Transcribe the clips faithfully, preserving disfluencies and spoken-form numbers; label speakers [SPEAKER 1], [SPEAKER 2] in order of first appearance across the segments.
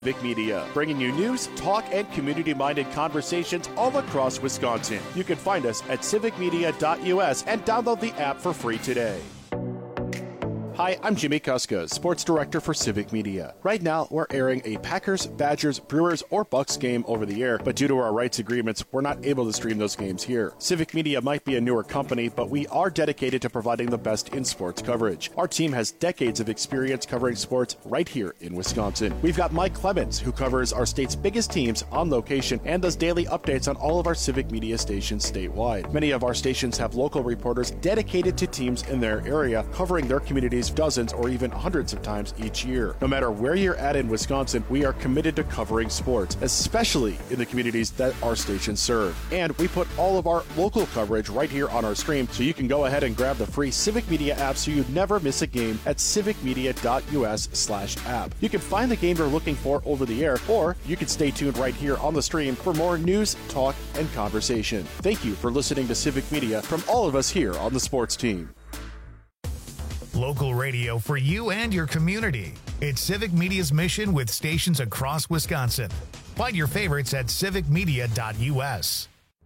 [SPEAKER 1] Civic Media, bringing you news, talk, and community-minded conversations all across Wisconsin. You can find us at civic media dot U S and download the app for free today. Hi, I'm Jimmy Kuska, Sports Director for Civic Media. Right now, we're airing a Packers, Badgers, Brewers, or Bucks game over the air, but due to our rights agreements, we're not able to stream those games here. Civic Media might be a newer company, but we are dedicated to providing the best in sports coverage. Our team has decades of experience covering sports right here in Wisconsin. We've got Mike Clemens, who covers our state's biggest teams on location and does daily updates on all of our Civic Media stations statewide. Many of our stations have local reporters dedicated to teams in their area, covering their communities dozens or even hundreds of times each year. No matter where you're at in Wisconsin, we are committed to covering sports, especially in the communities that our stations serve. And we put all of our local coverage right here on our stream, so you can go ahead and grab the free Civic Media app so you never miss a game at civic media dot U S slash app. You can find the game you're looking for over the air, or you can stay tuned right here on the stream for more news, talk, and conversation. Thank you for listening to Civic Media from all of us here on the sports team.
[SPEAKER 2] Local radio for you and your community. It's Civic Media's mission with stations across Wisconsin. Find your favorites at civic media dot U S.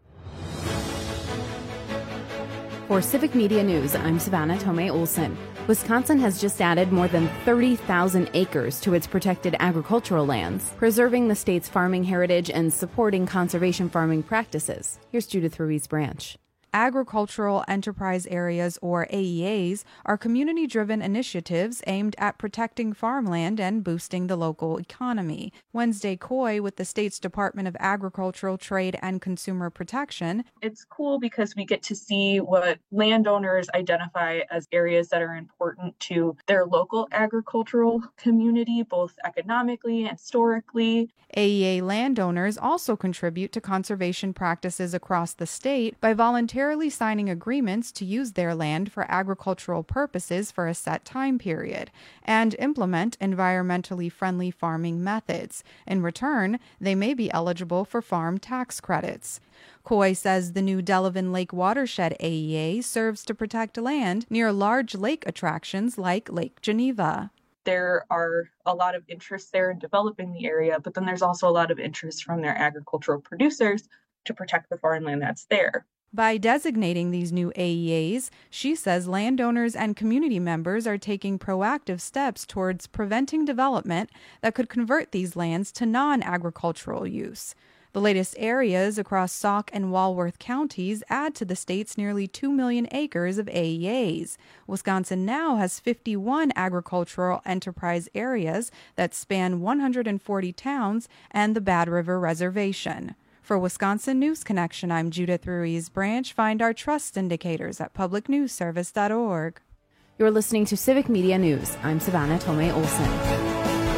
[SPEAKER 3] For Civic Media News, I'm Savannah Tomei Olson. Wisconsin has just added more than thirty thousand acres to its protected agricultural lands, preserving the state's farming heritage and supporting conservation farming practices. Here's Judith Ruiz Branch.
[SPEAKER 4] Agricultural Enterprise Areas, or A E As, are community-driven initiatives aimed at protecting farmland and boosting the local economy. Wednesday Coy with the state's Department of Agricultural, Trade, and Consumer Protection.
[SPEAKER 5] It's cool because we get to see what landowners identify as areas that are important to their local agricultural community, both economically and historically.
[SPEAKER 4] A E A landowners also contribute to conservation practices across the state by voluntarily signing agreements to use their land for agricultural purposes for a set time period and implement environmentally friendly farming methods. In return, they may be eligible for farm tax credits. Coy says the new Delavan Lake Watershed A E A serves to protect land near large lake attractions like Lake Geneva.
[SPEAKER 5] There are a lot of interest there in developing the area, but then there's also a lot of interest from their agricultural producers to protect the farmland that's there.
[SPEAKER 4] By designating these new A E As, she says landowners and community members are taking proactive steps towards preventing development that could convert these lands to non-agricultural use. The latest areas across Sauk and Walworth counties add to the state's nearly two million acres of A E As. Wisconsin now has fifty-one agricultural enterprise areas that span one hundred forty towns and the Bad River Reservation. For Wisconsin News Connection, I'm Judith Ruiz Branch. Find our trust indicators at public news service dot org.
[SPEAKER 3] You're listening to Civic Media News. I'm Savannah Tomei Olson.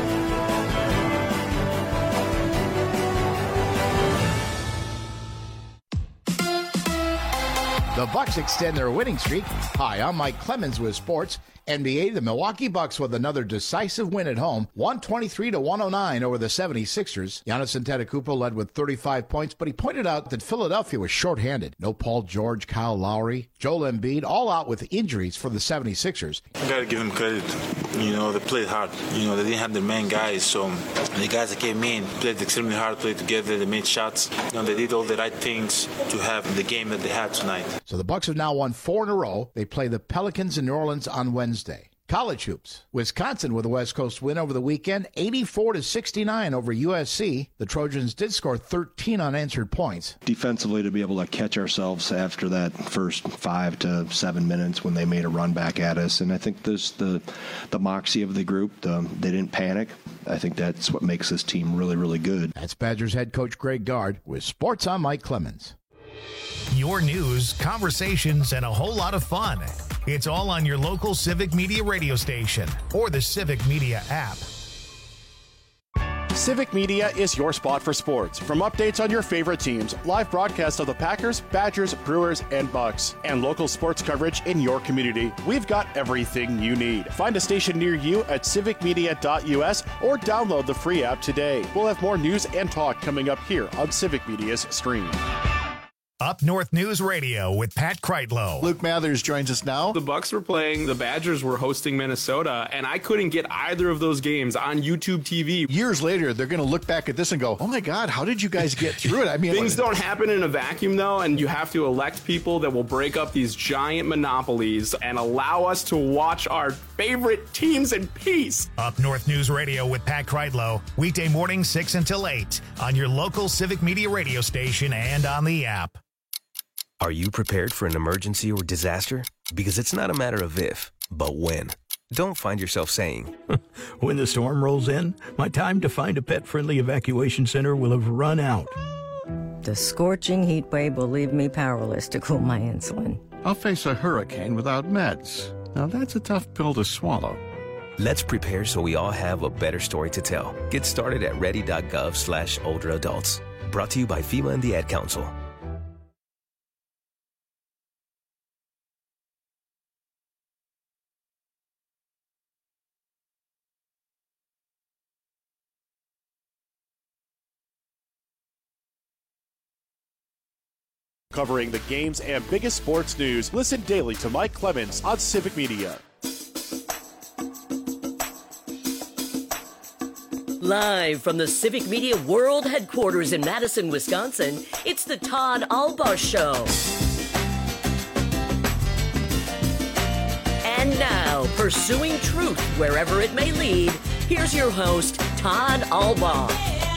[SPEAKER 6] The Bucks extend their winning streak. Hi, I'm Mike Clemens with sports. N B A, the Milwaukee Bucks with another decisive win at home, one twenty-three to one oh nine over the seventy-sixers. Giannis Antetokounmpo led with thirty-five points, but he pointed out that Philadelphia was shorthanded. No Paul George, Kyle Lowry, Joel Embiid, all out with injuries for the seventy-sixers.
[SPEAKER 7] I got to give them credit. You know, they played hard. You know, they didn't have their main guys, so the guys that came in played extremely hard, played together, they made shots. You know, they did all the right things to have the game that they had tonight.
[SPEAKER 6] So the Bucks have now won four in a row. They play the Pelicans in New Orleans on Wednesday. College hoops. Wisconsin with a West Coast win over the weekend, eighty-four to sixty-nine over U S C. The Trojans did score thirteen unanswered points.
[SPEAKER 8] Defensively, to be able to catch ourselves after that first five to seven minutes when they made a run back at us. And I think this the the moxie of the group, the, they didn't panic. I think that's what makes this team really, really good.
[SPEAKER 6] That's Badgers head coach Greg Gard with Sports. I'm Mike Clemens.
[SPEAKER 2] Your news, conversations, and a whole lot of fun. It's all on your local Civic Media radio station or the Civic Media app.
[SPEAKER 1] Civic Media is your spot for sports. From updates on your favorite teams, live broadcasts of the Packers, Badgers, Brewers, and Bucks, and local sports coverage in your community, we've got everything you need. Find a station near you at civic media dot U S or download the free app today. We'll have more news and talk coming up here on Civic Media's stream.
[SPEAKER 2] Up North News Radio with Pat Kreitlow.
[SPEAKER 1] Luke Mathers joins us now.
[SPEAKER 9] The Bucks were playing, the Badgers were hosting Minnesota, and I couldn't get either of those games on YouTube T V.
[SPEAKER 1] Years later, they're going to look back at this and go, oh my God, how did you guys get through it? I mean,
[SPEAKER 9] things don't happen in a vacuum, though, and you have to elect people that will break up these giant monopolies and allow us to watch our favorite teams in peace.
[SPEAKER 2] Up North News Radio with Pat Kreitlow, weekday morning six until eight on your local Civic Media radio station and on the app.
[SPEAKER 10] Are you prepared for an emergency or disaster? Because it's not a matter of if, but when. Don't find yourself saying,
[SPEAKER 11] when the storm rolls in, my time to find a pet-friendly evacuation center will have run out.
[SPEAKER 12] The scorching heat wave will leave me powerless to cool my insulin.
[SPEAKER 13] I'll face a hurricane without meds. Now that's a tough pill to swallow.
[SPEAKER 10] Let's prepare so we all have a better story to tell. Get started at ready.gov slash older adults. Brought to you by FEMA and the Ad Council.
[SPEAKER 1] Covering the games and biggest sports news, listen daily to Mike Clemens on Civic Media.
[SPEAKER 14] Live from the Civic Media World Headquarters in Madison, Wisconsin, it's the Todd Albaugh Show. And now, pursuing truth wherever it may lead, here's your host, Todd Albaugh.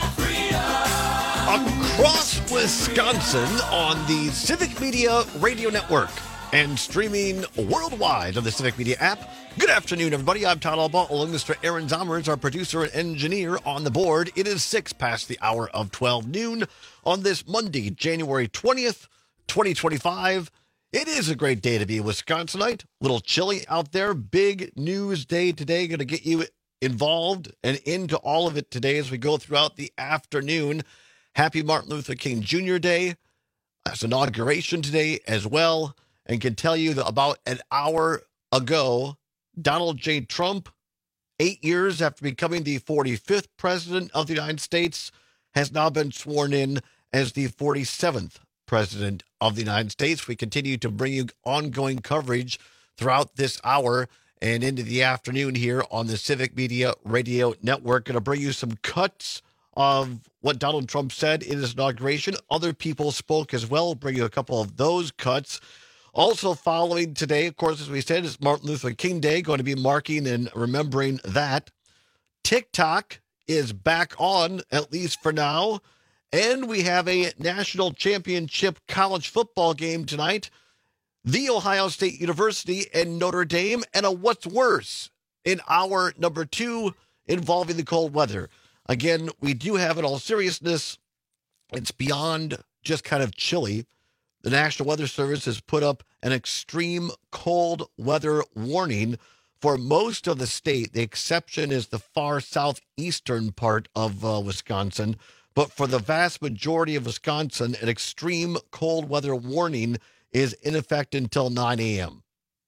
[SPEAKER 15] Across Wisconsin on the Civic Media Radio Network and streaming worldwide on the Civic Media app. Good afternoon, everybody. I'm Todd Albaugh, along with Mister Aaron Zommers, our producer and engineer on the board. It is six past the hour of twelve noon on this Monday, January twentieth, twenty twenty-five. It is a great day to be a Wisconsinite. A little chilly out there. Big news day today. Going to get you involved and into all of it today as we go throughout the afternoon. Happy Martin Luther King Junior Day. That's inauguration today as well. And can tell you that about an hour ago, Donald J. Trump, eight years after becoming the forty-fifth president of the United States, has now been sworn in as the forty-seventh president of the United States. We continue to bring you ongoing coverage throughout this hour and into the afternoon here on the Civic Media Radio Network. Going to bring you some cuts of what Donald Trump said in his inauguration. Other people spoke as well. We'll bring you a couple of those cuts. Also following today, of course, as we said, is Martin Luther King Day, going to be marking and remembering that. TikTok is back on, at least for now. And we have a national championship college football game tonight. The Ohio State University and Notre Dame, and a what's worse in hour number two involving the cold weather. Again, we do have, in all seriousness, it's beyond just kind of chilly. The National Weather Service has put up an extreme cold weather warning for most of the state. The exception is the far southeastern part of uh, Wisconsin. But for the vast majority of Wisconsin, an extreme cold weather warning is in effect until nine a.m.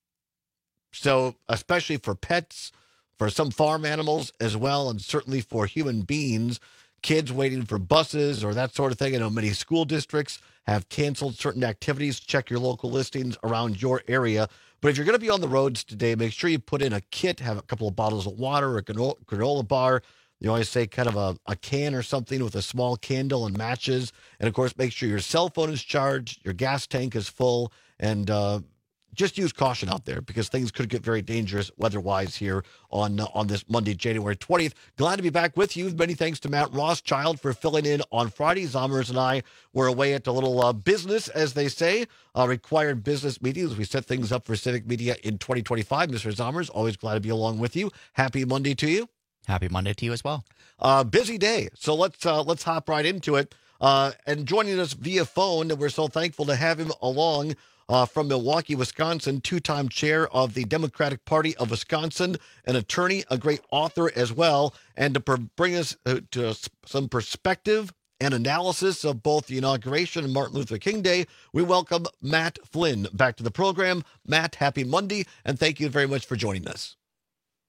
[SPEAKER 15] So especially for pets, for some farm animals as well, and certainly for human beings, kids waiting for buses or that sort of thing. I know many school districts have canceled certain activities. Check your local listings around your area. But if you're going to be on the roads today, make sure you put in a kit, have a couple of bottles of water, a granola, granola bar. You always say kind of a, a can or something with a small candle and matches. And, of course, make sure your cell phone is charged, your gas tank is full, and uh, just use caution out there because things could get very dangerous weather-wise here on uh, on this Monday, January twentieth. Glad to be back with you. Many thanks to Matt Rothschild for filling in on Friday. Zommers and I were away at a little uh, business, as they say, uh, required business meetings. We set things up for Civic Media in twenty twenty-five. Mister Zommers, always glad to be along with you. Happy Monday to you.
[SPEAKER 16] Happy Monday to you as well.
[SPEAKER 15] Uh, busy day, so let's uh, let's hop right into it. Uh, and joining us via phone, and we're so thankful to have him along uh, from Milwaukee, Wisconsin, two-time chair of the Democratic Party of Wisconsin, an attorney, a great author as well, and to per- bring us uh, to some perspective and analysis of both the inauguration and Martin Luther King Day, we welcome Matt Flynn back to the program. Matt, happy Monday, and thank you very much for joining us.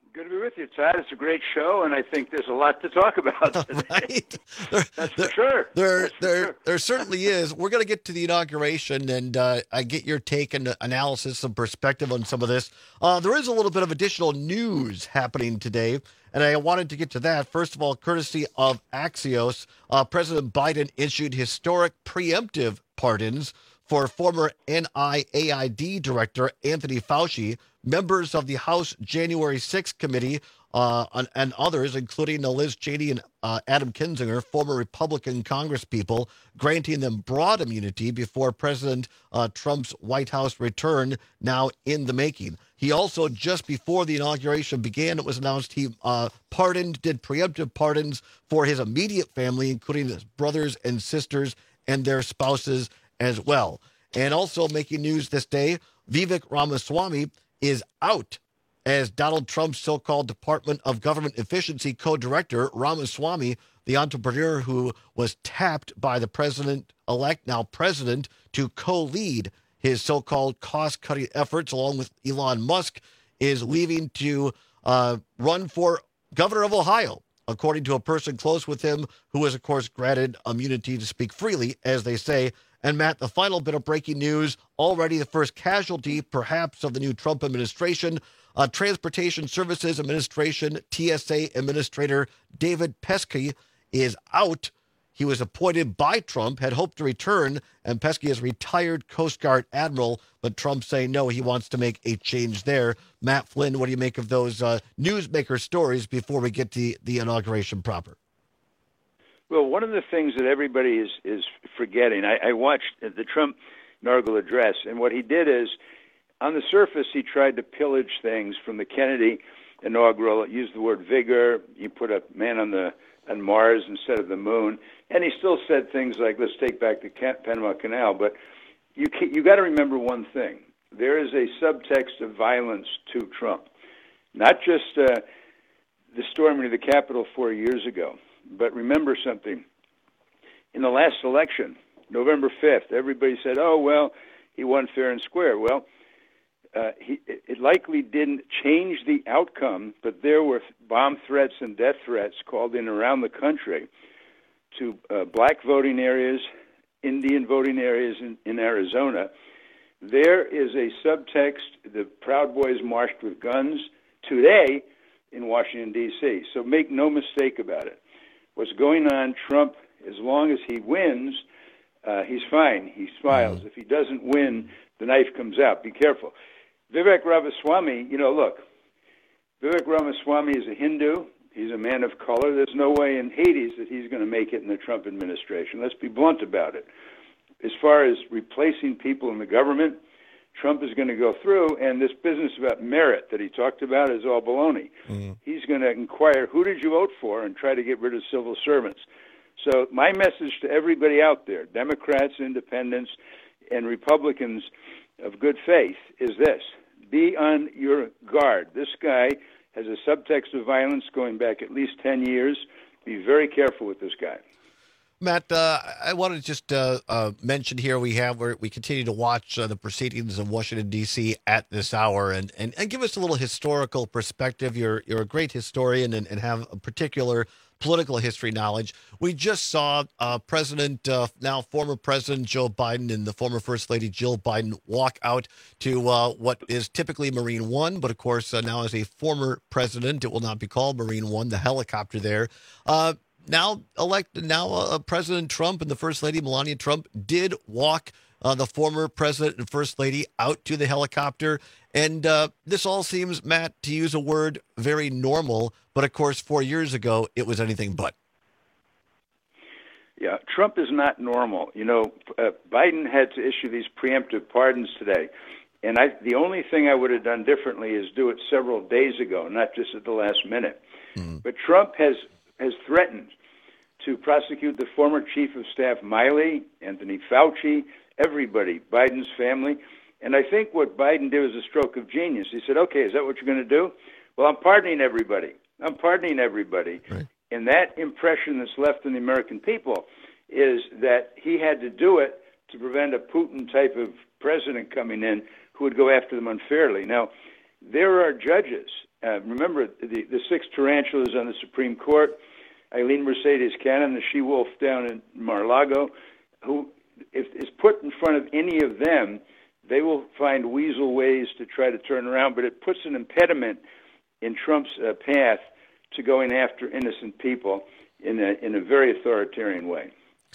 [SPEAKER 16] Good to be with you, Todd. It's a great show, and I think there's a lot to talk about today.
[SPEAKER 15] Right? There,
[SPEAKER 16] That's
[SPEAKER 15] there,
[SPEAKER 16] for sure.
[SPEAKER 15] There,
[SPEAKER 16] That's for
[SPEAKER 15] there,
[SPEAKER 16] sure.
[SPEAKER 15] there certainly is. We're going to get to the inauguration, and uh, I get your take and analysis and perspective on some of this. Uh, there is a little bit of additional news happening today, and I wanted to get to that. First of all, courtesy of Axios, uh, President Biden issued historic preemptive pardons for former N I A I D Director Anthony Fauci, members of the House January sixth Committee, uh, and, and others, including Liz Cheney and uh, Adam Kinzinger, former Republican congresspeople, granting them broad immunity before President uh, Trump's White House return, now in the making. He also, just before the inauguration began, it was announced he uh, pardoned, did preemptive pardons for his immediate family, including his brothers and sisters and their spouses as well. And also making news this day, Vivek Ramaswamy is out as Donald Trump's so-called Department of Government Efficiency co-director. Ramaswamy, the entrepreneur who was tapped by the president-elect, now president, to co-lead his so-called cost-cutting efforts, along with Elon Musk, is leaving to uh, run for governor of Ohio, according to a person close with him who was, of course, granted immunity to speak freely, as they say. And, Matt, the final bit of breaking news, already the first casualty, perhaps, of the new Trump administration. Uh, Transportation Services Administration, T S A Administrator David Pesky is out. He was appointed by Trump, had hoped to return, and Pesky is retired Coast Guard admiral, but Trump saying no, he wants to make a change there. Matt Flynn, what do you make of those uh, newsmaker stories before we get to the inauguration proper?
[SPEAKER 16] Well, one of the things that everybody is, is forgetting, I, I watched the Trump inaugural address, and what he did is, on the surface, he tried to pillage things from the Kennedy inaugural. It used the word vigor. You put a man on the on Mars instead of the moon, and he still said things like, "Let's take back the Panama Canal." But you you got to remember one thing: there is a subtext of violence to Trump, not just uh, the storming of the Capitol four years ago. But remember something. In the last election, November fifth, everybody said, oh, well, he won fair and square. Well, uh, he, it likely didn't change the outcome, but there were bomb threats and death threats called in around the country to uh, black voting areas, Indian voting areas in, in Arizona. There is a subtext. The Proud Boys marched with guns today in Washington, D C, so make no mistake about it. What's going on, Trump, as long as he wins, uh, he's fine. He smiles. Mm-hmm. If he doesn't win, the knife comes out. Be careful. Vivek Ramaswamy, you know, look, Vivek Ramaswamy is a Hindu. He's a man of color. There's no way in Hades that he's going to make it in the Trump administration. Let's be blunt about it. As far as replacing people in the government, Trump is going to go through, and this business about merit that he talked about is all baloney. Mm-hmm. He's going to inquire, who did you vote for, and try to get rid of civil servants. So my message to everybody out there, Democrats, independents, and Republicans of good faith, is this. Be on your guard. This guy has a subtext of violence going back at least ten years. Be very careful with this guy.
[SPEAKER 15] Matt, uh, I want to just uh, uh, mention here we have where we continue to watch uh, the proceedings of Washington, D C at this hour, and, and, and give us a little historical perspective. You're you're a great historian and, and have a particular political history knowledge. We just saw uh, President, uh, now former President Joe Biden and the former First Lady Jill Biden walk out to uh, what is typically Marine One, but of course uh, now as a former president, it will not be called Marine One, the helicopter there. Uh, Now, elect now uh, President Trump and the First Lady Melania Trump did walk uh, the former President and First Lady out to the helicopter. And uh, this all seems, Matt, to use a word, very normal. But, of course, four years ago, it was anything but.
[SPEAKER 16] Yeah, Trump is not normal. You know, uh, Biden had to issue these preemptive pardons today. And I, the only thing I would have done differently is do it several days ago, not just at the last minute. Mm-hmm. But Trump has has threatened to prosecute the former chief of staff, Miley, Anthony Fauci, everybody, Biden's family. And I think what Biden did was a stroke of genius. He said, okay, is that what you're going to do? Well, I'm pardoning everybody. I'm pardoning everybody. Right. And that impression that's left in the American people is that he had to do it to prevent a Putin type of president coming in who would go after them unfairly. Now, there are judges uh, remember the, the six tarantulas on the Supreme Court, Eileen Mercedes Cannon, the she-wolf down in Mar-a-Lago, who, if is put in front of any of them, they will find weasel ways to try to turn around, but it puts an impediment in Trump's uh, path to going after innocent people in a, in a very authoritarian way.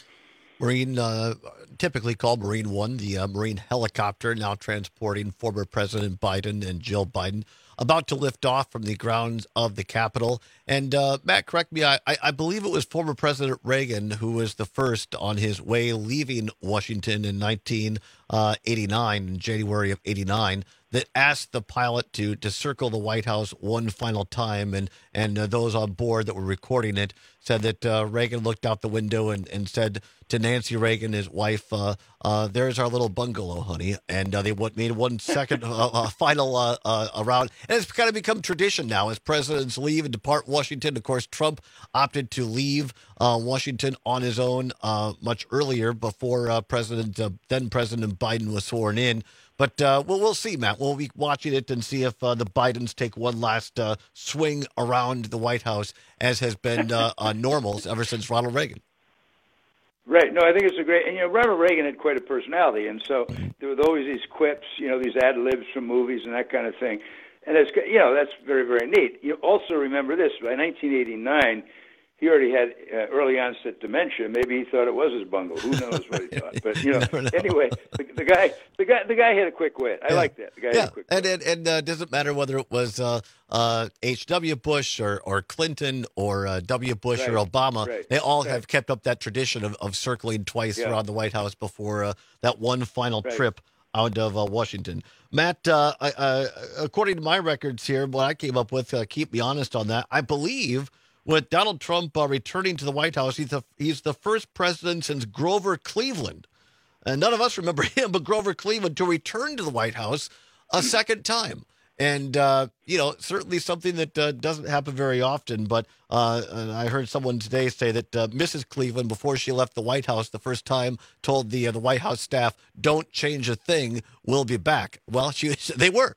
[SPEAKER 15] Marine, uh, typically called Marine One, the uh, Marine helicopter now transporting former President Biden and Jill Biden, about to lift off from the grounds of the Capitol. And uh, Matt, correct me, I, I believe it was former President Reagan who was the first on his way leaving Washington in nineteen eighty-nine, in January of eighty-nine, that asked the pilot to to circle the White House one final time. And, and uh, those on board that were recording it said that uh, Reagan looked out the window and, and said to Nancy Reagan, his wife, uh, uh, there's our little bungalow, honey. And uh, they made one second uh, uh, final uh, uh, round. And it's kind of become tradition now as presidents leave and depart Washington. Of course, Trump opted to leave uh, Washington on his own uh, much earlier before uh, President uh, then President Biden was sworn in. But uh, well, we'll see, Matt. We'll be watching it and see if uh, the Bidens take one last uh, swing around the White House, as has been uh, uh, normal ever since Ronald Reagan.
[SPEAKER 16] Right. No, I think it's a great, and you know, Ronald Reagan had quite a personality, and so there were always these quips, you know, these ad libs from movies and that kind of thing, and it's, you know, that's very, very neat. You also remember this: by nineteen eighty-nine, he already had uh, early onset dementia. Maybe he thought it was his bungle. Who knows what he thought? But you know, know. anyway, the, the guy, the guy, the guy had a quick wit. I yeah. like that. The guy
[SPEAKER 15] yeah.
[SPEAKER 16] had a quick
[SPEAKER 15] and
[SPEAKER 16] wit.
[SPEAKER 15] and, and uh, doesn't matter whether it was uh, uh, H W Bush or or Clinton or uh, W. Bush
[SPEAKER 16] right.
[SPEAKER 15] or Obama.
[SPEAKER 16] Right.
[SPEAKER 15] They all
[SPEAKER 16] right.
[SPEAKER 15] have kept up that tradition of, of circling twice
[SPEAKER 16] yeah.
[SPEAKER 15] around the White House before uh, that one final
[SPEAKER 16] right.
[SPEAKER 15] trip out of uh, Washington. Matt, uh, I, uh, according to my records here, what I came up with, uh, keep me honest on that, I believe with Donald Trump uh, returning to the White House, he's the, he's the first president since Grover Cleveland. And none of us remember him, but Grover Cleveland to return to the White House a second time. And, uh, you know, certainly something that uh, doesn't happen very often. But uh, I heard someone today say that uh, Missus Cleveland, before she left the White House the first time, told the uh, the White House staff, "Don't change a thing. We'll be back." Well, she they were.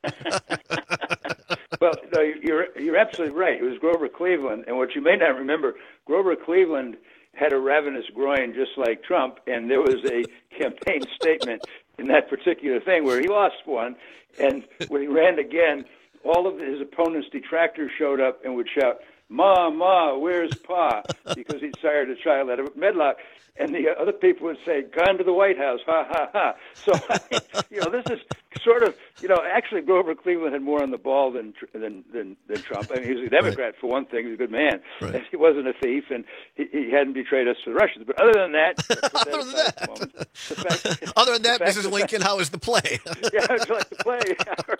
[SPEAKER 16] Well, no, you're you're absolutely right. It was Grover Cleveland, and what you may not remember, Grover Cleveland had a ravenous groin just like Trump, and there was a campaign statement in that particular thing where he lost one, and when he ran again, all of his opponents' detractors showed up and would shout, "Ma, Ma, where's Pa?" because he'd sired a child out of wedlock. And the other people would say, "Gone to the White House, ha, ha, ha." So, you know, this is sort of, you know, actually Grover Cleveland had more on the ball than than than, than Trump. I mean, he was a Democrat, right. for one thing. He was a good man.
[SPEAKER 15] Right.
[SPEAKER 16] And he wasn't a thief, and he, he hadn't betrayed us to the Russians. But other than that,
[SPEAKER 15] other than that, moment, the fact, other than that, Missus Lincoln, how was the play?
[SPEAKER 16] Yeah, it was like the play.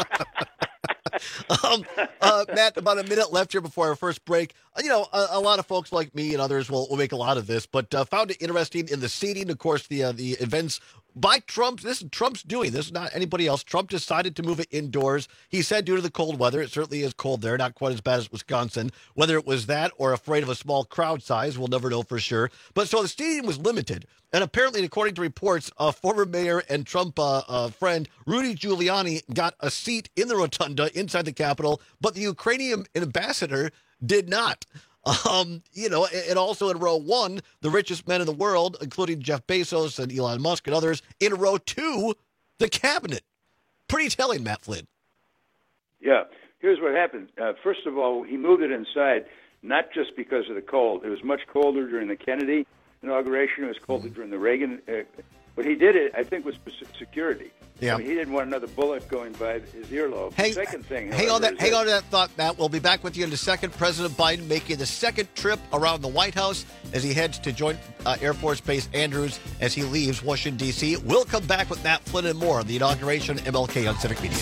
[SPEAKER 15] um, uh, Matt, about a minute left here before our first break. You know, a, a lot of folks like me and others will, will make a lot of this, but uh, found it interesting in the seating. Of course, the uh, the events by Trump. This is Trump's doing. This is not anybody else. Trump decided to move it indoors. He said due to the cold weather. It certainly is cold there, not quite as bad as Wisconsin. Whether it was that or afraid of a small crowd size, we'll never know for sure. But so the stadium was limited. And apparently, according to reports, uh, former mayor and Trump uh, uh, friend Rudy Giuliani got a seat in the rotunda inside the Capitol, but the Ukrainian ambassador did not. Um, you know, and also in row one, the richest men in the world, including Jeff Bezos and Elon Musk and others, in row two, the cabinet. Pretty telling, Matt Flynn.
[SPEAKER 16] Yeah. Here's what happened. Uh, first of all, he moved it inside, not just because of the cold. It was much colder during the Kennedy inauguration. It was colder mm-hmm. during the Reagan. Uh, but he did it, I think, with security.
[SPEAKER 15] Yeah.
[SPEAKER 16] I mean, he didn't want another bullet going by his earlobe.
[SPEAKER 15] Hang,
[SPEAKER 16] second thing,
[SPEAKER 15] hang on that. Hang
[SPEAKER 16] that,
[SPEAKER 15] on to that thought, Matt. We'll be back with you in a second. President Biden making the second trip around the White House as he heads to Joint uh, Air Force Base Andrews as he leaves Washington, D C We'll come back with Matt Flynn and more on the inauguration M L K on Civic Media.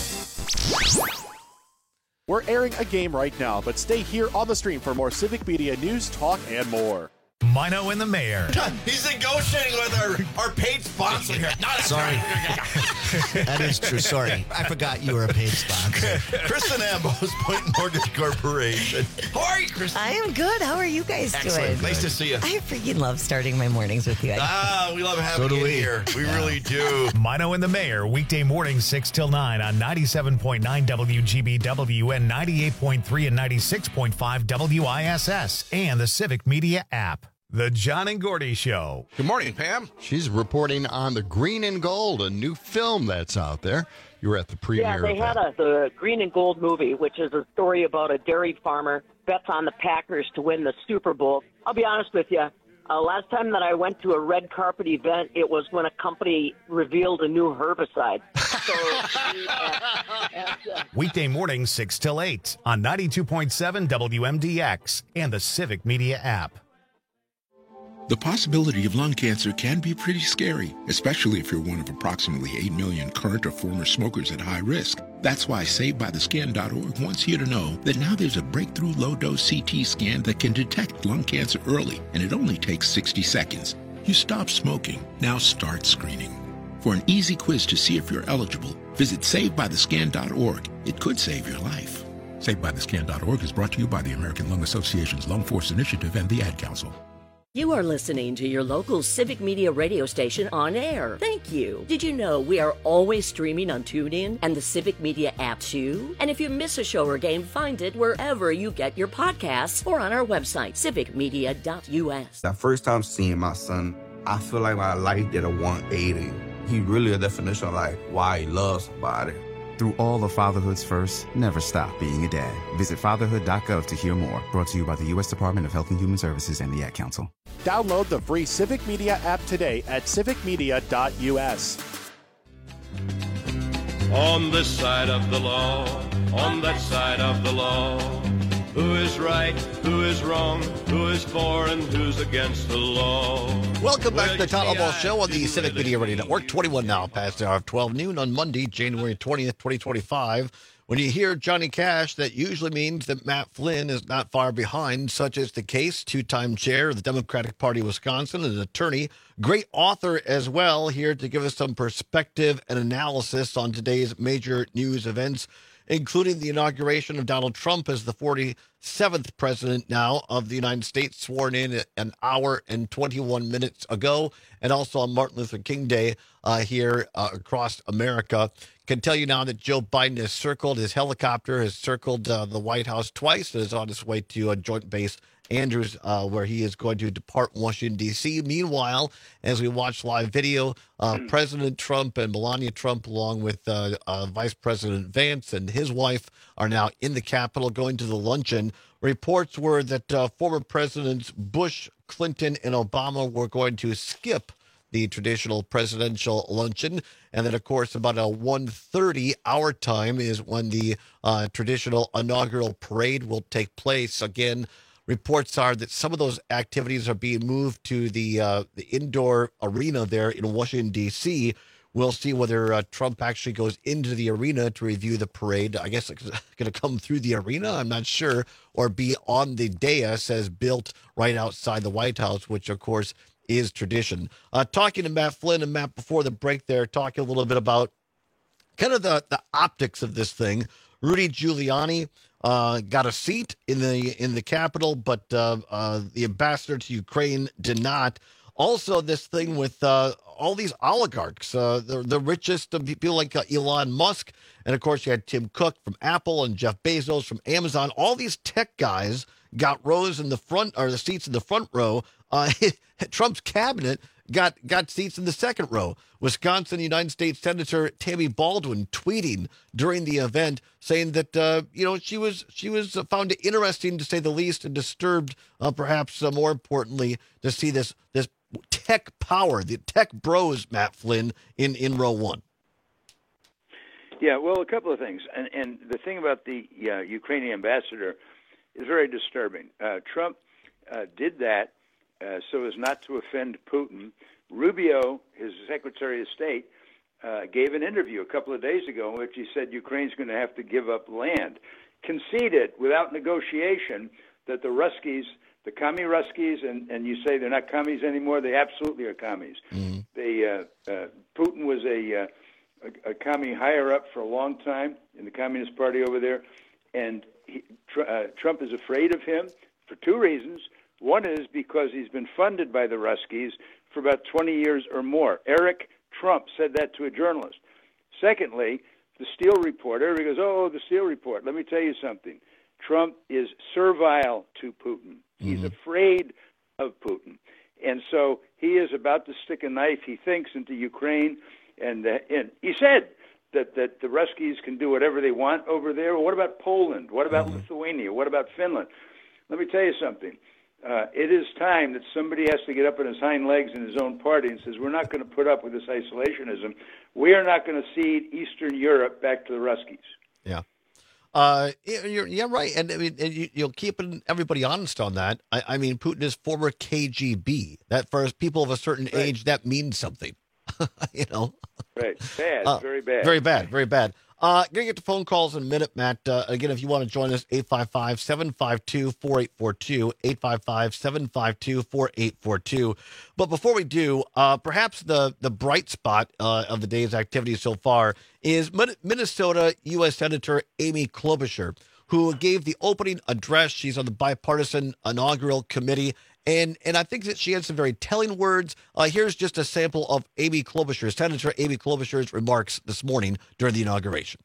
[SPEAKER 1] We're airing a game right now, but stay here on the stream for more Civic Media news, talk, and more.
[SPEAKER 2] Mino and the Mayor.
[SPEAKER 17] He's negotiating with our, our paid sponsor here. Not
[SPEAKER 18] Sorry. That is true. Sorry. I forgot you were a paid sponsor.
[SPEAKER 17] Kristen Ambos, Point Mortgage Corporation. How are you, Kristen?
[SPEAKER 19] I am good. How are you guys
[SPEAKER 17] Excellent.
[SPEAKER 19] doing?
[SPEAKER 17] Nice to see you.
[SPEAKER 19] I freaking love starting my mornings with you.
[SPEAKER 17] Ah, we love having
[SPEAKER 2] So do
[SPEAKER 17] you
[SPEAKER 2] we.
[SPEAKER 17] here. We really do.
[SPEAKER 2] Mino and the Mayor, weekday mornings six till nine on ninety-seven point nine W G B W and ninety-eight point three and ninety-six point five W I S S and the Civic Media app. The John and Gordy Show.
[SPEAKER 15] Good morning, Pam. She's reporting on the Green and Gold, a new film that's out there. You were at the premiere.
[SPEAKER 20] Yeah, they
[SPEAKER 15] of
[SPEAKER 20] had
[SPEAKER 15] that.
[SPEAKER 20] a, the Green and Gold movie, which is a story about a dairy farmer bets on the Packers to win the Super Bowl. I'll be honest with you. Uh, last time that I went to a red carpet event, it was when a company revealed a new herbicide. So, uh, and, uh,
[SPEAKER 2] Weekday mornings six till eight on ninety-two point seven W M D X and the Civic Media app.
[SPEAKER 21] The possibility of lung cancer can be pretty scary, especially if you're one of approximately eight million current or former smokers at high risk. That's why Saved By The Scan dot org wants you to know that now there's a breakthrough low-dose C T scan that can detect lung cancer early, and it only takes sixty seconds. You stop smoking, now start screening. For an easy quiz to see if you're eligible, visit Saved By The Scan dot org. It could save your life. Saved By The Scan dot org is brought to you by the American Lung Association's Lung Force Initiative and the Ad Council.
[SPEAKER 14] You are listening to your local Civic Media radio station on air. Thank you. Did you know we are always streaming on TuneIn and the Civic Media app too? And if you miss a show or game, find it wherever you get your podcasts or on our website, civic media dot U S.
[SPEAKER 22] That first time seeing my son, I feel like my life did a one eighty. He really a definition of like why he loves somebody.
[SPEAKER 23] Through all of fatherhood's first, never stop being a dad. Visit fatherhood dot gov to hear more. Brought to you by the U S Department of Health and Human Services and the Ad Council.
[SPEAKER 1] Download the free Civic Media app today at civic media dot U S.
[SPEAKER 24] On this side of the law, on that side of the law, who is right, who is wrong, who is for and who's against the law?
[SPEAKER 15] Welcome back to the Todd Ball Show on the Civic Media Radio Network. twenty-one now past the hour of twelve noon on Monday, January twentieth, twenty twenty-five. When you hear Johnny Cash, that usually means that Matt Flynn is not far behind. Such is the case. Two-time chair of the Democratic Party of Wisconsin, an attorney, great author as well, here to give us some perspective and analysis on today's major news events, including the inauguration of Donald Trump as the forty-seventh president now of the United States, sworn in an hour and twenty-one minutes ago, and also on Martin Luther King Day uh, here uh, across America. Can tell you now that Joe Biden has circled, his helicopter has circled uh, the White House twice and is on its way to a Joint Base Andrews, uh, where he is going to depart Washington, D C. Meanwhile, as we watch live video, uh, President Trump and Melania Trump, along with uh, uh, Vice President Vance and his wife, are now in the Capitol going to the luncheon. Reports were that uh, former Presidents Bush, Clinton, and Obama were going to skip the traditional presidential luncheon. And then, of course, about a one thirty our time is when the uh, traditional inaugural parade will take place. Again, reports are that some of those activities are being moved to the uh, the indoor arena there in Washington, D C. We'll see whether uh, Trump actually goes into the arena to review the parade. I guess it's going to come through the arena, I'm not sure, or be on the dais as built right outside the White House, which, of course, is tradition. Uh, talking to Matt Flynn, and Matt, before the break there, talking a little bit about kind of the, the optics of this thing. Rudy Giuliani uh, got a seat in the in the Capitol, but uh, uh, the ambassador to Ukraine did not. Also, this thing with uh, all these oligarchs, uh, the, the richest of people like uh, Elon Musk, and of course you had Tim Cook from Apple and Jeff Bezos from Amazon. All these tech guys got rows in the front, or the seats in the front row. Uh, Trump's cabinet got got seats in the second row. Wisconsin United States Senator Tammy Baldwin tweeting during the event saying that uh, you know she was she was found it interesting, to say the least, and disturbed, uh, perhaps uh, more importantly, to see this this tech power, the tech bros, Matt Flynn, in in row one.
[SPEAKER 16] Yeah, well, a couple of things, and and the thing about the uh, Ukrainian ambassador is very disturbing. Uh, Trump uh, did that uh, so as not to offend Putin. Rubio, his Secretary of State, uh, gave an interview a couple of days ago in which he said Ukraine's going to have to give up land, conceded without negotiation that the Ruskies The commie Ruskies, and, and you say they're not commies anymore. They absolutely are commies. Mm-hmm. They uh, uh, Putin was a, uh, a a commie higher up for a long time in the Communist Party over there, and he, tr- uh, Trump is afraid of him for two reasons. One is because he's been funded by the Ruskies for about twenty years or more. Eric Trump said that to a journalist. Secondly, the Steele Report. Everybody goes, oh, the Steele Report. Let me tell you something. Trump is servile to Putin. He's mm-hmm. afraid of Putin. And so he is about to stick a knife, he thinks, into Ukraine. And, uh, and he said that, that the Ruskies can do whatever they want over there. Well, what about Poland? What about mm-hmm. Lithuania? What about Finland? Let me tell you something. Uh, it is time that somebody has to get up on his hind legs in his own party and says, we're not going to put up with this isolationism. We are not going to cede Eastern Europe back to the Ruskies.
[SPEAKER 15] Yeah. Uh, you're, yeah, right. And I mean, and you, you'll keep everybody honest on that. I, I mean, Putin is former K G B. That for people of a certain right. age, that means something. you know?
[SPEAKER 16] Right. Bad. Uh, very bad.
[SPEAKER 15] Very bad. Very bad. Uh, going to get to phone calls in a minute, Matt. Uh, again, if you want to join us, eight five five, seven five two, four eight four two, eight five five, seven five two, four eight four two. But before we do, uh, perhaps the, the bright spot uh, of the day's activities so far is Minnesota U S Senator Amy Klobuchar, who gave the opening address. She's on the bipartisan inaugural committee. And and I think that she had some very telling words. Uh, here's just a sample of Amy Klobuchar, Senator Amy Klobuchar's remarks this morning during the inauguration.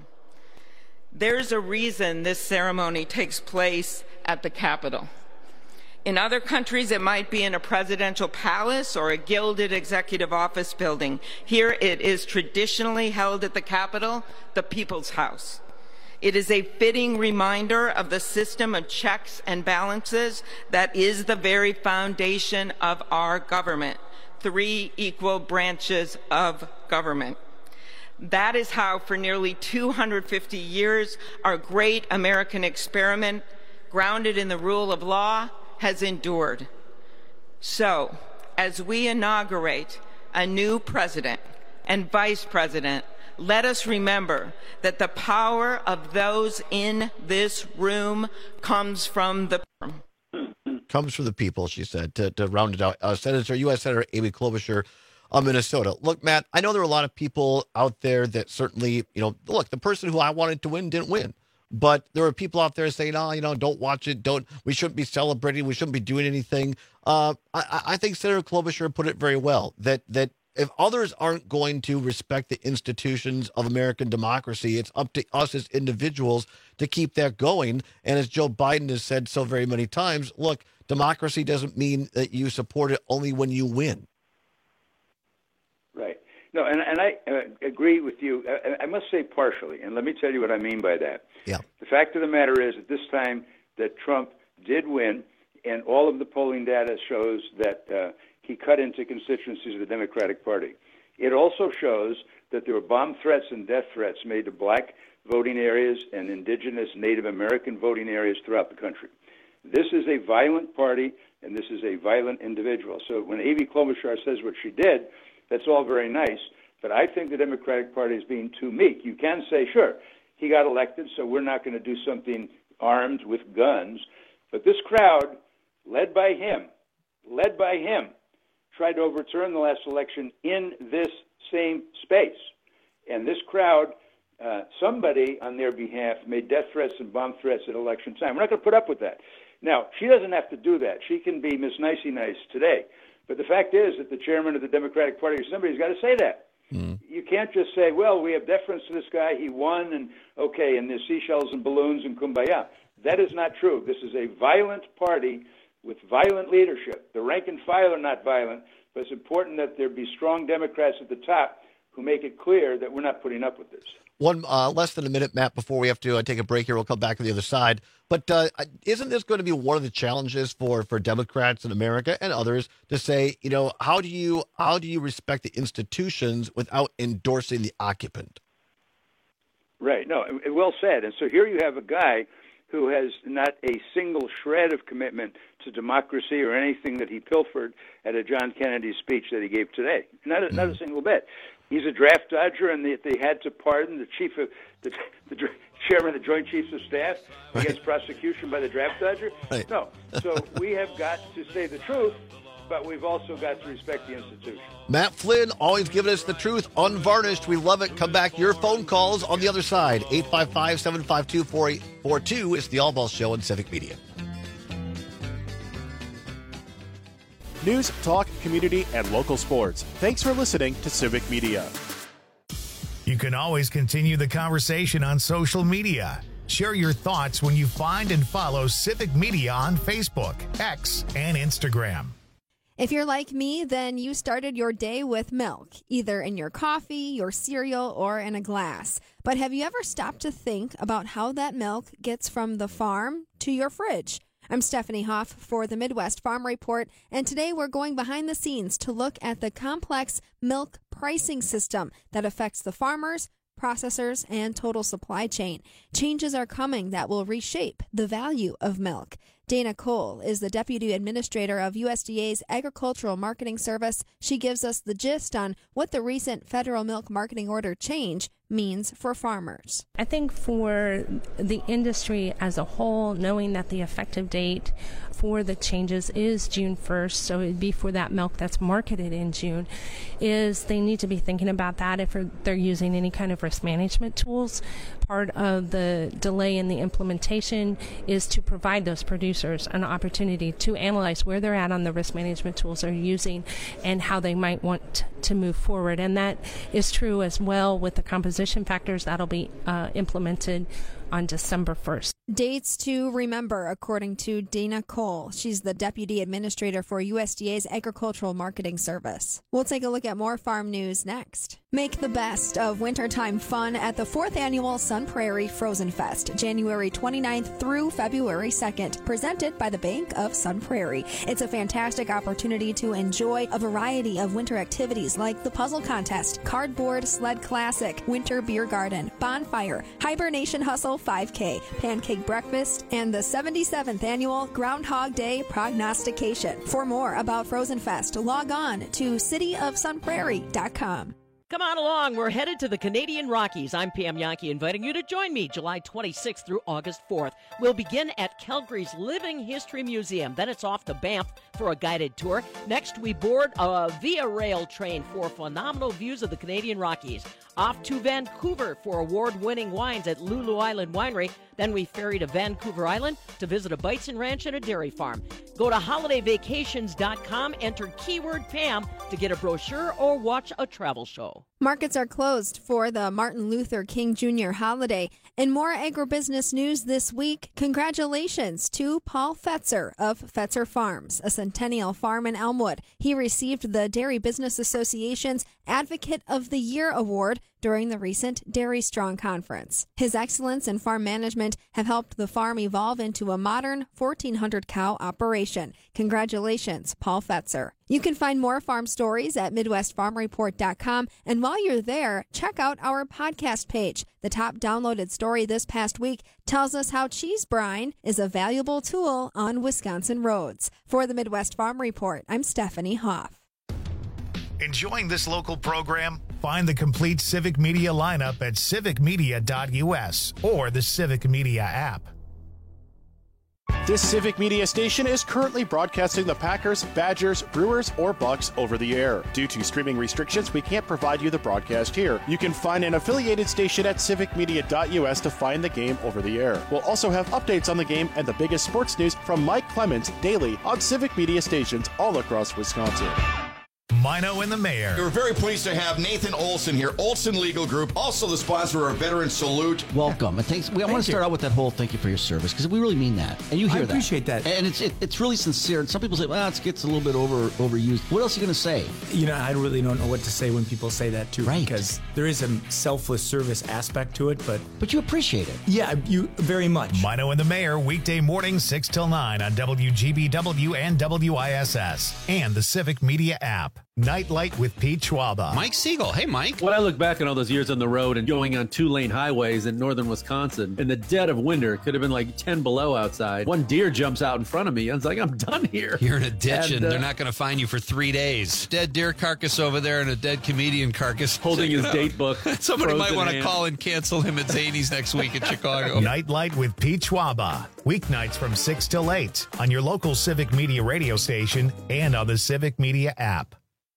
[SPEAKER 3] There's a reason this ceremony takes place at the Capitol. In other countries, it might be in a presidential palace or a gilded executive office building. Here it is traditionally held at the Capitol, the People's House. It is a fitting reminder of the system of checks and balances that is the very foundation of our government. Three equal branches of government. That is how, for nearly two hundred fifty years, our great American experiment, grounded in the rule of law, has endured. So, as we inaugurate a new president and vice president, let us remember that the power of those in this room comes from the
[SPEAKER 15] comes from the people, she said, to, to round it out. Uh, Senator, U S Senator Amy Klobuchar of Minnesota. Look, Matt, I know there are a lot of people out there that certainly, you know, look, the person who I wanted to win didn't win. But there are people out there saying, oh, you know, don't watch it. Don't, we shouldn't be celebrating. We shouldn't be doing anything. Uh, I, I think Senator Klobuchar put it very well, that, that, if others aren't going to respect the institutions of American democracy, it's up to us as individuals to keep that going. And as Joe Biden has said so very many times, look, democracy doesn't mean that you support it only when you win.
[SPEAKER 16] Right. No, and, and I uh, agree with you. I, I must say partially, and let me tell you what I mean by that.
[SPEAKER 15] Yeah.
[SPEAKER 16] The fact of the matter is at this time that Trump did win, and all of the polling data shows that uh, he cut into constituencies of the Democratic Party. It also shows that there were bomb threats and death threats made to black voting areas and indigenous Native American voting areas throughout the country. This is a violent party, and this is a violent individual. So when Amy Klobuchar says what she did, that's all very nice, but I think the Democratic Party is being too meek. You can say, sure, he got elected, so we're not going to do something armed with guns. But this crowd, led by him, led by him, tried to overturn the last election in this same space. And this crowd, uh, somebody on their behalf made death threats and bomb threats at election time. We're not going to put up with that. Now, she doesn't have to do that. She can be Miss Nicey-Nice today. But the fact is that the chairman of the Democratic Party or somebody's got to say that. Mm. You can't just say, well, we have deference to this guy, he won, and okay, and there's seashells and balloons and kumbaya. That is not true. This is a violent party with violent leadership. The rank and file are not violent, but it's important that there be strong Democrats at the top who make it clear that we're not putting up with this.
[SPEAKER 15] One uh, less than a minute, Matt, before we have to uh, take a break here. We'll come back to the other side. But uh, isn't this going to be one of the challenges for, for Democrats in America and others to say, you know, how do you how do you respect the institutions without endorsing the occupant?
[SPEAKER 16] Right. No, well said. And so here you have a guy who has not a single shred of commitment to democracy or anything that he pilfered at a John Kennedy speech that he gave today. Not a, not a single bit. He's a draft dodger, and they, they had to pardon the chief of the, the chairman of the Joint Chiefs of Staff against prosecution by the draft dodger.
[SPEAKER 15] Right.
[SPEAKER 16] No. So we have got to say the truth, but we've also got to respect the institution.
[SPEAKER 15] Matt Flynn, always giving us the truth, unvarnished. We love it. Come back. Your phone calls on the other side. eight five five, seven five two, four eight four two. It's the All Ball Show on Civic Media.
[SPEAKER 1] News, talk, community, and local sports. Thanks for listening to Civic Media.
[SPEAKER 2] You can always continue the conversation on social media. Share your thoughts when you find and follow Civic Media on Facebook, X, and Instagram.
[SPEAKER 4] If you're like me, then you started your day with milk, either in your coffee, your cereal, or in a glass. But have you ever stopped to think about how that milk gets from the farm to your fridge? I'm Stephanie Hoff for the Midwest Farm Report, and today we're going behind the scenes to look at the complex milk pricing system that affects the farmers, processors, and total supply chain. Changes are coming that will reshape the value of milk. Dana Cole is the Deputy Administrator of U S D A's Agricultural Marketing Service. She gives us the gist on what the recent federal milk marketing order change means for farmers.
[SPEAKER 5] I think for the industry as a whole, knowing that the effective date for the changes is June first, so it'd be for that milk that's marketed in June, is they need to be thinking about that if they're using any kind of risk management tools. Part of the delay in the implementation is to provide those producers an opportunity to analyze where they're at on the risk management tools they're using and how they might want to move forward. And that is true as well with the composition factors that'll be uh, implemented on December first.
[SPEAKER 4] Dates to remember, according to Dana Cole. She's the Deputy Administrator for U S D A's Agricultural Marketing Service. We'll take a look at more farm news next. Make the best of wintertime fun at the fourth Annual Sun Prairie Frozen Fest, January twenty-ninth through February second, presented by the Bank of Sun Prairie. It's a fantastic opportunity to enjoy a variety of winter activities like the Puzzle Contest, Cardboard Sled Classic, Winter Beer Garden, Bonfire, Hibernation Hustle five K, Pancake Breakfast, and the seventy-seventh Annual Groundhog Day Prognostication. For more about Frozen Fest, log on to city of sun prairie dot com.
[SPEAKER 7] Come on along. We're headed to the Canadian Rockies. I'm Pam Yankee, inviting you to join me July twenty-sixth through August fourth. We'll begin at Calgary's Living History Museum. Then it's off to Banff for a guided tour. Next, we board a Via Rail train for phenomenal views of the Canadian Rockies. Off to Vancouver for award-winning wines at Lulu Island Winery. Then we ferry to Vancouver Island to visit a bison ranch and a dairy farm. Go to holiday vacations dot com, enter keyword Pam to get a brochure or watch a travel show.
[SPEAKER 4] Markets are closed for the Martin Luther King Junior holiday. And more agribusiness news this week. Congratulations to Paul Fetzer of Fetzer Farms, a centennial farm in Elmwood. He received the Dairy Business Association's Advocate of the Year Award during the recent Dairy Strong Conference. His excellence in farm management have helped the farm evolve into a modern fourteen hundred cow operation. Congratulations, Paul Fetzer. You can find more farm stories at midwest farm report dot com, and while you're there, check out our podcast page. The top downloaded story this past week tells us how cheese brine is a valuable tool on Wisconsin roads. For the Midwest Farm Report, I'm Stephanie Hoff.
[SPEAKER 2] Enjoying this local program? Find the complete Civic Media lineup at civic media dot u s or the Civic Media app.
[SPEAKER 1] This Civic Media station is currently broadcasting the Packers, Badgers, Brewers, or Bucks over the air. Due to streaming restrictions, we can't provide you the broadcast here. You can find an affiliated station at civic media dot u s to find the game over the air. We'll also have updates on the game and the biggest sports news from Mike Clemens daily on Civic Media stations all across Wisconsin.
[SPEAKER 2] Mino and the Mayor.
[SPEAKER 8] We're very pleased to have Nathan Olson here, Olson Legal Group, also the sponsor of our Veteran Salute.
[SPEAKER 25] Welcome. And thanks. We, I
[SPEAKER 8] Thank
[SPEAKER 25] want to start
[SPEAKER 8] you.
[SPEAKER 25] out with that whole thank you for your service, because we really mean that. And you hear
[SPEAKER 26] I
[SPEAKER 25] that.
[SPEAKER 26] appreciate that.
[SPEAKER 25] And it's it, it's really sincere. And some people say, well, it gets a little bit over overused. What else are you going to say?
[SPEAKER 26] You know, I really don't know what to say when people say that, too.
[SPEAKER 25] Right.
[SPEAKER 26] Because there is a selfless service aspect to it, but...
[SPEAKER 25] But you appreciate it.
[SPEAKER 26] Yeah, you very much.
[SPEAKER 2] Mino and the Mayor, weekday mornings six till nine on W G B W and W I S S and the Civic Media app. Nightlight with Pete Schwaba.
[SPEAKER 6] Mike Siegel. Hey, Mike.
[SPEAKER 9] When I look back on all those years on the road and going on two-lane highways in northern Wisconsin, in the dead of winter, it could have been like ten below outside. One deer jumps out in front of me. I was like, I'm done here.
[SPEAKER 6] You're in a ditch, and,
[SPEAKER 9] and uh,
[SPEAKER 6] they're not going to find you for three days. Dead deer carcass over there and a dead comedian carcass.
[SPEAKER 9] Holding his date book.
[SPEAKER 6] Somebody might want to
[SPEAKER 9] hand.
[SPEAKER 6] call and cancel him at Zany's next week in Chicago.
[SPEAKER 2] Nightlight with Pete Schwaba. Weeknights from six till eight on your local Civic Media radio station and on the Civic Media app.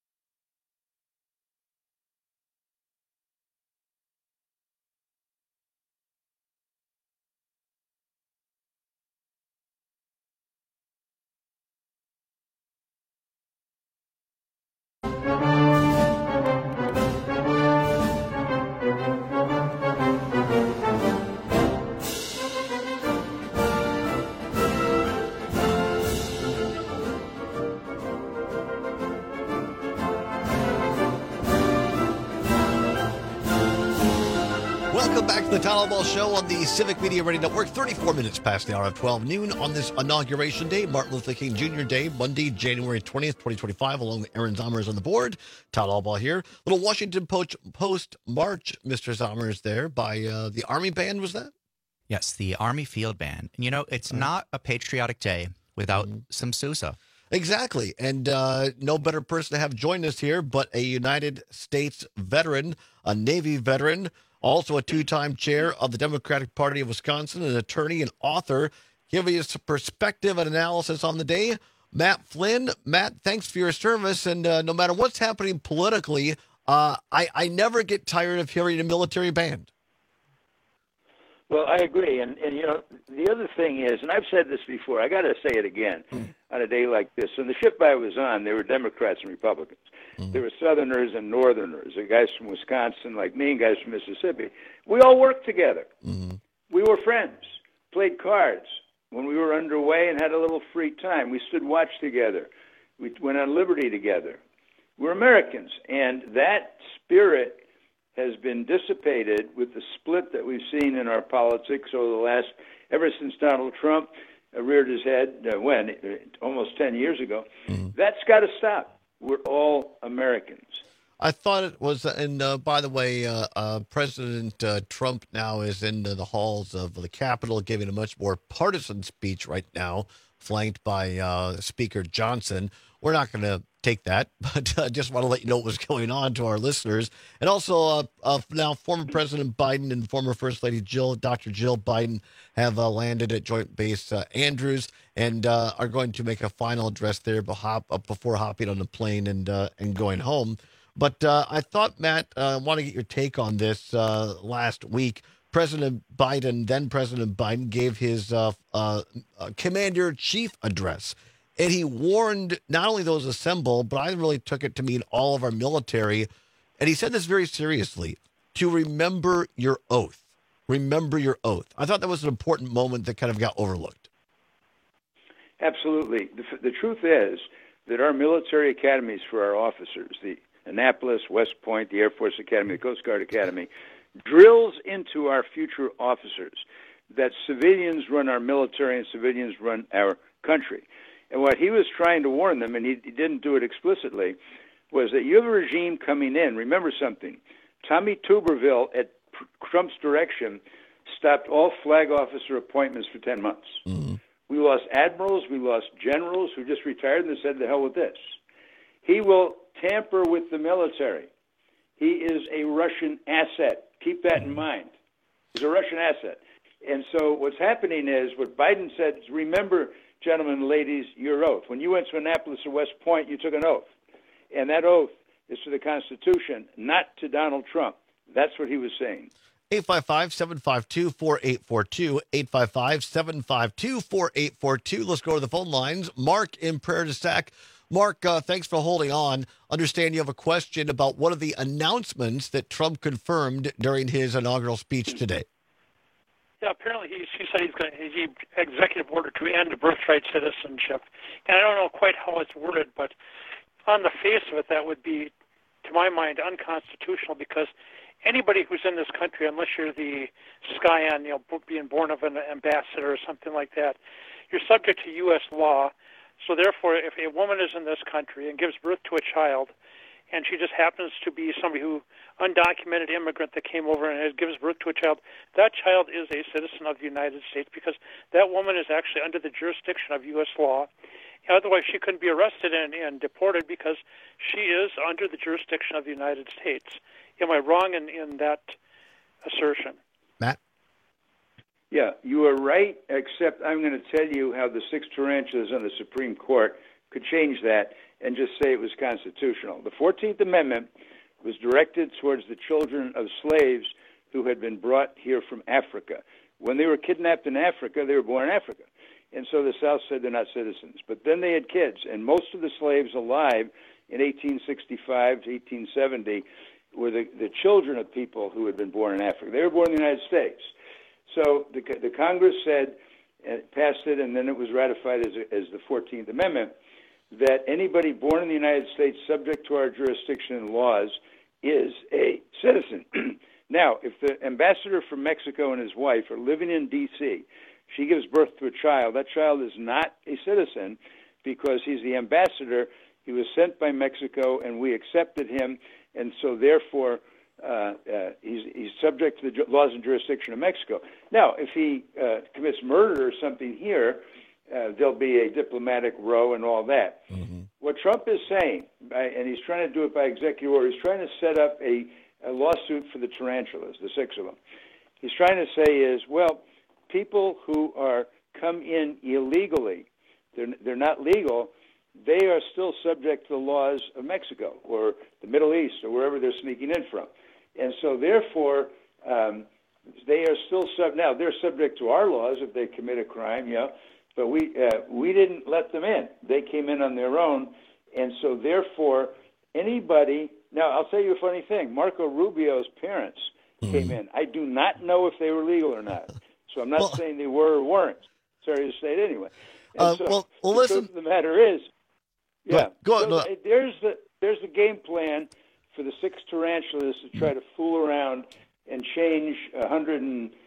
[SPEAKER 15] Welcome back to the Tyler Ball Show on the Civic Media Radio Network. thirty-four minutes past the hour of twelve noon on this Inauguration Day, Martin Luther King Junior Day, Monday, January twentieth, twenty twenty-five, along with Aaron Zomers on the board. Tyler Ball here. Little Washington Post March, Mister Zomers, there by uh, the Army Band, was that?
[SPEAKER 10] Yes, the Army Field Band. And, you know, it's not a patriotic day without
[SPEAKER 15] Mm-hmm.
[SPEAKER 10] some Sousa.
[SPEAKER 15] Exactly. And uh, no better person to have join us here but a United States veteran, a Navy veteran, also a two-time chair of the Democratic Party of Wisconsin, an attorney and author, giving us a perspective and analysis on the day. Matt Flynn. Matt, thanks for your service. And uh, no matter what's happening politically, uh, I, I never get tired of hearing a military band.
[SPEAKER 16] Well, I agree. And, and, you know, the other thing is, and I've said this before, I got to say it again on a day like this. On the ship I was on, there were Democrats and Republicans. Mm-hmm. There were Southerners and Northerners. There were guys from Wisconsin like me and guys from Mississippi. We all worked together.
[SPEAKER 15] Mm-hmm.
[SPEAKER 16] We were friends, played cards when we were underway and had a little free time. We stood watch together. We went on liberty together. We're Americans. And that spirit has been dissipated with the split that we've seen in our politics over the last, ever since Donald Trump uh, reared his head, uh, when, uh, almost ten years ago. Mm-hmm. That's got to stop. We're all Americans.
[SPEAKER 15] I thought it was, and uh, by the way, uh, uh, President uh, Trump now is in the halls of the Capitol giving a much more partisan speech right now, flanked by uh, Speaker Johnson. We're not going to take that, but I uh, just want to let you know what was going on to our listeners. And also uh, uh, now former President Biden and former First Lady Jill, Doctor Jill Biden, have uh, landed at Joint Base uh, Andrews and uh, are going to make a final address there before, uh, before hopping on the plane and uh, and going home. But uh, I thought, Matt, I uh, want to get your take on this. Uh, last week, President Biden, then President Biden, gave his uh, uh, uh, Commander-in-Chief address. And he warned not only those assembled, but I really took it to mean all of our military. And he said this very seriously, to remember your oath. Remember your oath. I thought that was an important moment that kind of got overlooked.
[SPEAKER 16] Absolutely. The, the truth is that our military academies for our officers, the Annapolis, West Point, the Air Force Academy, the Coast Guard Academy, drills into our future officers that civilians run our military and civilians run our country. And what he was trying to warn them, and he, he didn't do it explicitly, was that you have a regime coming in. Remember something. Tommy Tuberville, at Trump's direction, stopped all flag officer appointments for ten months. Mm-hmm. We lost admirals, we lost generals who just retired and they said, the hell with this. He will tamper with the military. He is a Russian asset. Keep that in mind. He's a Russian asset. And so what's happening is what Biden said is, remember, gentlemen and ladies, your oath. When you went to Annapolis or West Point, you took an oath. And that oath is to the Constitution, not to Donald Trump. That's what he was saying.
[SPEAKER 15] eight five five, seven five two, four eight four two, eight five five, seven five two, four eight four two. Let's go to the phone lines. Mark in Prairie du Sac. Mark, uh, thanks for holding on. Understand you have a question about one of the announcements that Trump confirmed during his inaugural speech today.
[SPEAKER 11] Yeah, apparently he, he said he's going to he executive order to end birthright citizenship, and I don't know quite how it's worded, but on the face of it, that would be, to my mind, unconstitutional because anybody who's in this country, unless you're the scion, you know, being born of an ambassador or something like that, you're subject to U S law. So therefore, if a woman is in this country and gives birth to a child, and she just happens to be somebody who, undocumented immigrant that came over and gives birth to a child, that child is a citizen of the United States because that woman is actually under the jurisdiction of U S law. Otherwise, she couldn't be arrested and, and deported because she is under the jurisdiction of the United States. Am I wrong in, in that assertion?
[SPEAKER 15] Matt?
[SPEAKER 16] Yeah, you are right, except I'm going to tell you how the six tarantulas on the Supreme Court could change that and just say it was constitutional. The fourteenth Amendment was directed towards the children of slaves who had been brought here from Africa. When they were kidnapped in Africa, they were born in Africa. And so the South said they're not citizens. But then they had kids, and most of the slaves alive in eighteen sixty-five to eighteen seventy were the, the children of people who had been born in Africa. They were born in the United States. So the, the Congress said, uh, passed it, and then it was ratified as, a, as the fourteenth Amendment, that anybody born in the United States subject to our jurisdiction and laws is a citizen. Now, if the ambassador from Mexico and his wife are living in D C, she gives birth to a child, that child is not a citizen because he's the ambassador. He was sent by Mexico, and we accepted him, and so therefore uh, uh, he's, he's subject to the ju- laws and jurisdiction of Mexico. Now, if he uh, commits murder or something here, Uh, there'll be a diplomatic row and all that. Mm-hmm. What Trump is saying, by, and he's trying to do it by executive order, he's trying to set up a, a lawsuit for the tarantulas, the six of them. He's trying to say is, well, people who are come in illegally, they're, they're not legal, they are still subject to the laws of Mexico or the Middle East or wherever they're sneaking in from. And so therefore, um, they are still sub. Now, they're subject to our laws if they commit a crime, you know, but we uh, we didn't let them in. They came in on their own, and so therefore anybody. Now I'll tell you a funny thing. Marco Rubio's parents mm-hmm. came in. I do not know if they were legal or not. So I'm not well, saying they were or weren't. Sorry to say it anyway. And
[SPEAKER 15] uh,
[SPEAKER 16] so
[SPEAKER 15] well, well,
[SPEAKER 16] the
[SPEAKER 15] listen.
[SPEAKER 16] truth of the matter is, yeah.
[SPEAKER 15] Go
[SPEAKER 16] so
[SPEAKER 15] ahead.
[SPEAKER 16] th- there's the there's the game plan for the six tarantulas to try to fool around and change one hundred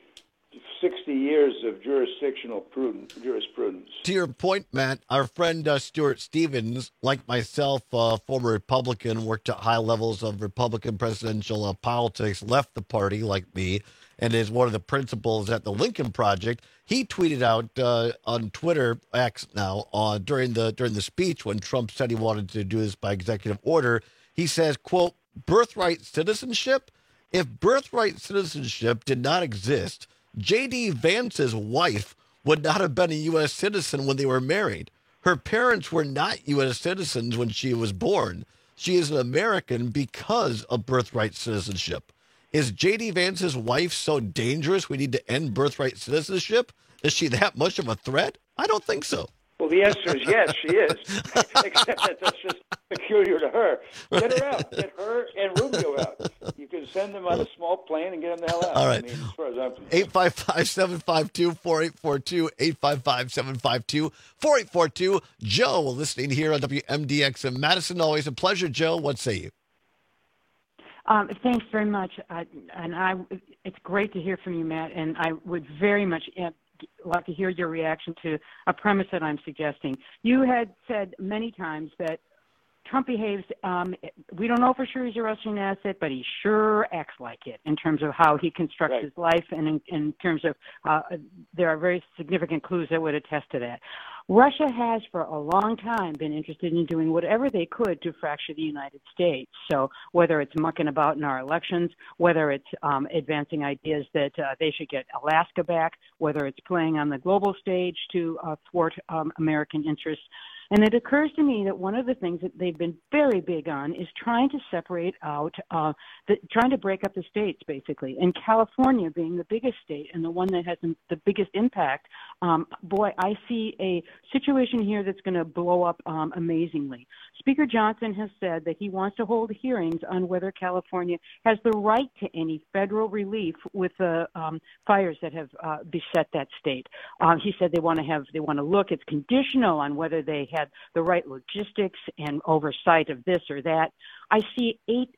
[SPEAKER 16] sixty years of jurisdictional prudence, jurisprudence.
[SPEAKER 15] To your point, Matt, our friend uh, Stuart Stevens, like myself, uh, former Republican, worked at high levels of Republican presidential uh, politics, left the party like me, and is one of the principals at the Lincoln Project. He tweeted out uh, on Twitter, X now, uh, during the during the speech when Trump said he wanted to do this by executive order. He says, quote, birthright citizenship? If birthright citizenship did not exist, J D. Vance's wife would not have been a U S citizen when they were married. Her parents were not U S citizens when she was born. She is an American because of birthright citizenship. Is J D. Vance's wife so dangerous we need to end birthright citizenship? Is she that much of a threat? I don't think so.
[SPEAKER 16] Well, the answer is yes, she is. Except that that's just peculiar to her. Get her out. Get her and Rubio out. You can send them on a small plane and get them the hell out.
[SPEAKER 15] All right.
[SPEAKER 16] I mean, as far as I'm concerned.
[SPEAKER 15] eight five five, seven five two, four eight four two, eight five five, seven five two, four eight four two. Joe, listening here on W M D X in Madison. Always a pleasure, Joe. What say you?
[SPEAKER 12] Um, thanks very much. Uh, and I, it's great to hear from you, Matt. And I would very much like to hear your reaction to a premise that I'm suggesting. You had said many times that Trump behaves, um, we don't know for sure he's a Russian asset, but he sure acts like it in terms of how he constructs right. his life and in, in terms of uh, there are very significant clues that would attest to that. Russia has for a long time been interested in doing whatever they could to fracture the United States. So whether it's mucking about in our elections, whether it's um, advancing ideas that uh, they should get Alaska back, whether it's playing on the global stage to uh, thwart um, American interests. And it occurs to me that one of the things that they've been very big on is trying to separate out, uh, the, trying to break up the states, basically. And California being the biggest state and the one that has the biggest impact, um, boy, I see a situation here that's going to blow up um, amazingly. Speaker Johnson has said that he wants to hold hearings on whether California has the right to any federal relief with the um, fires that have uh, beset that state. Uh, he said they want to have, they want to look, it's conditional on whether they had the right logistics and oversight of this or that. I see eight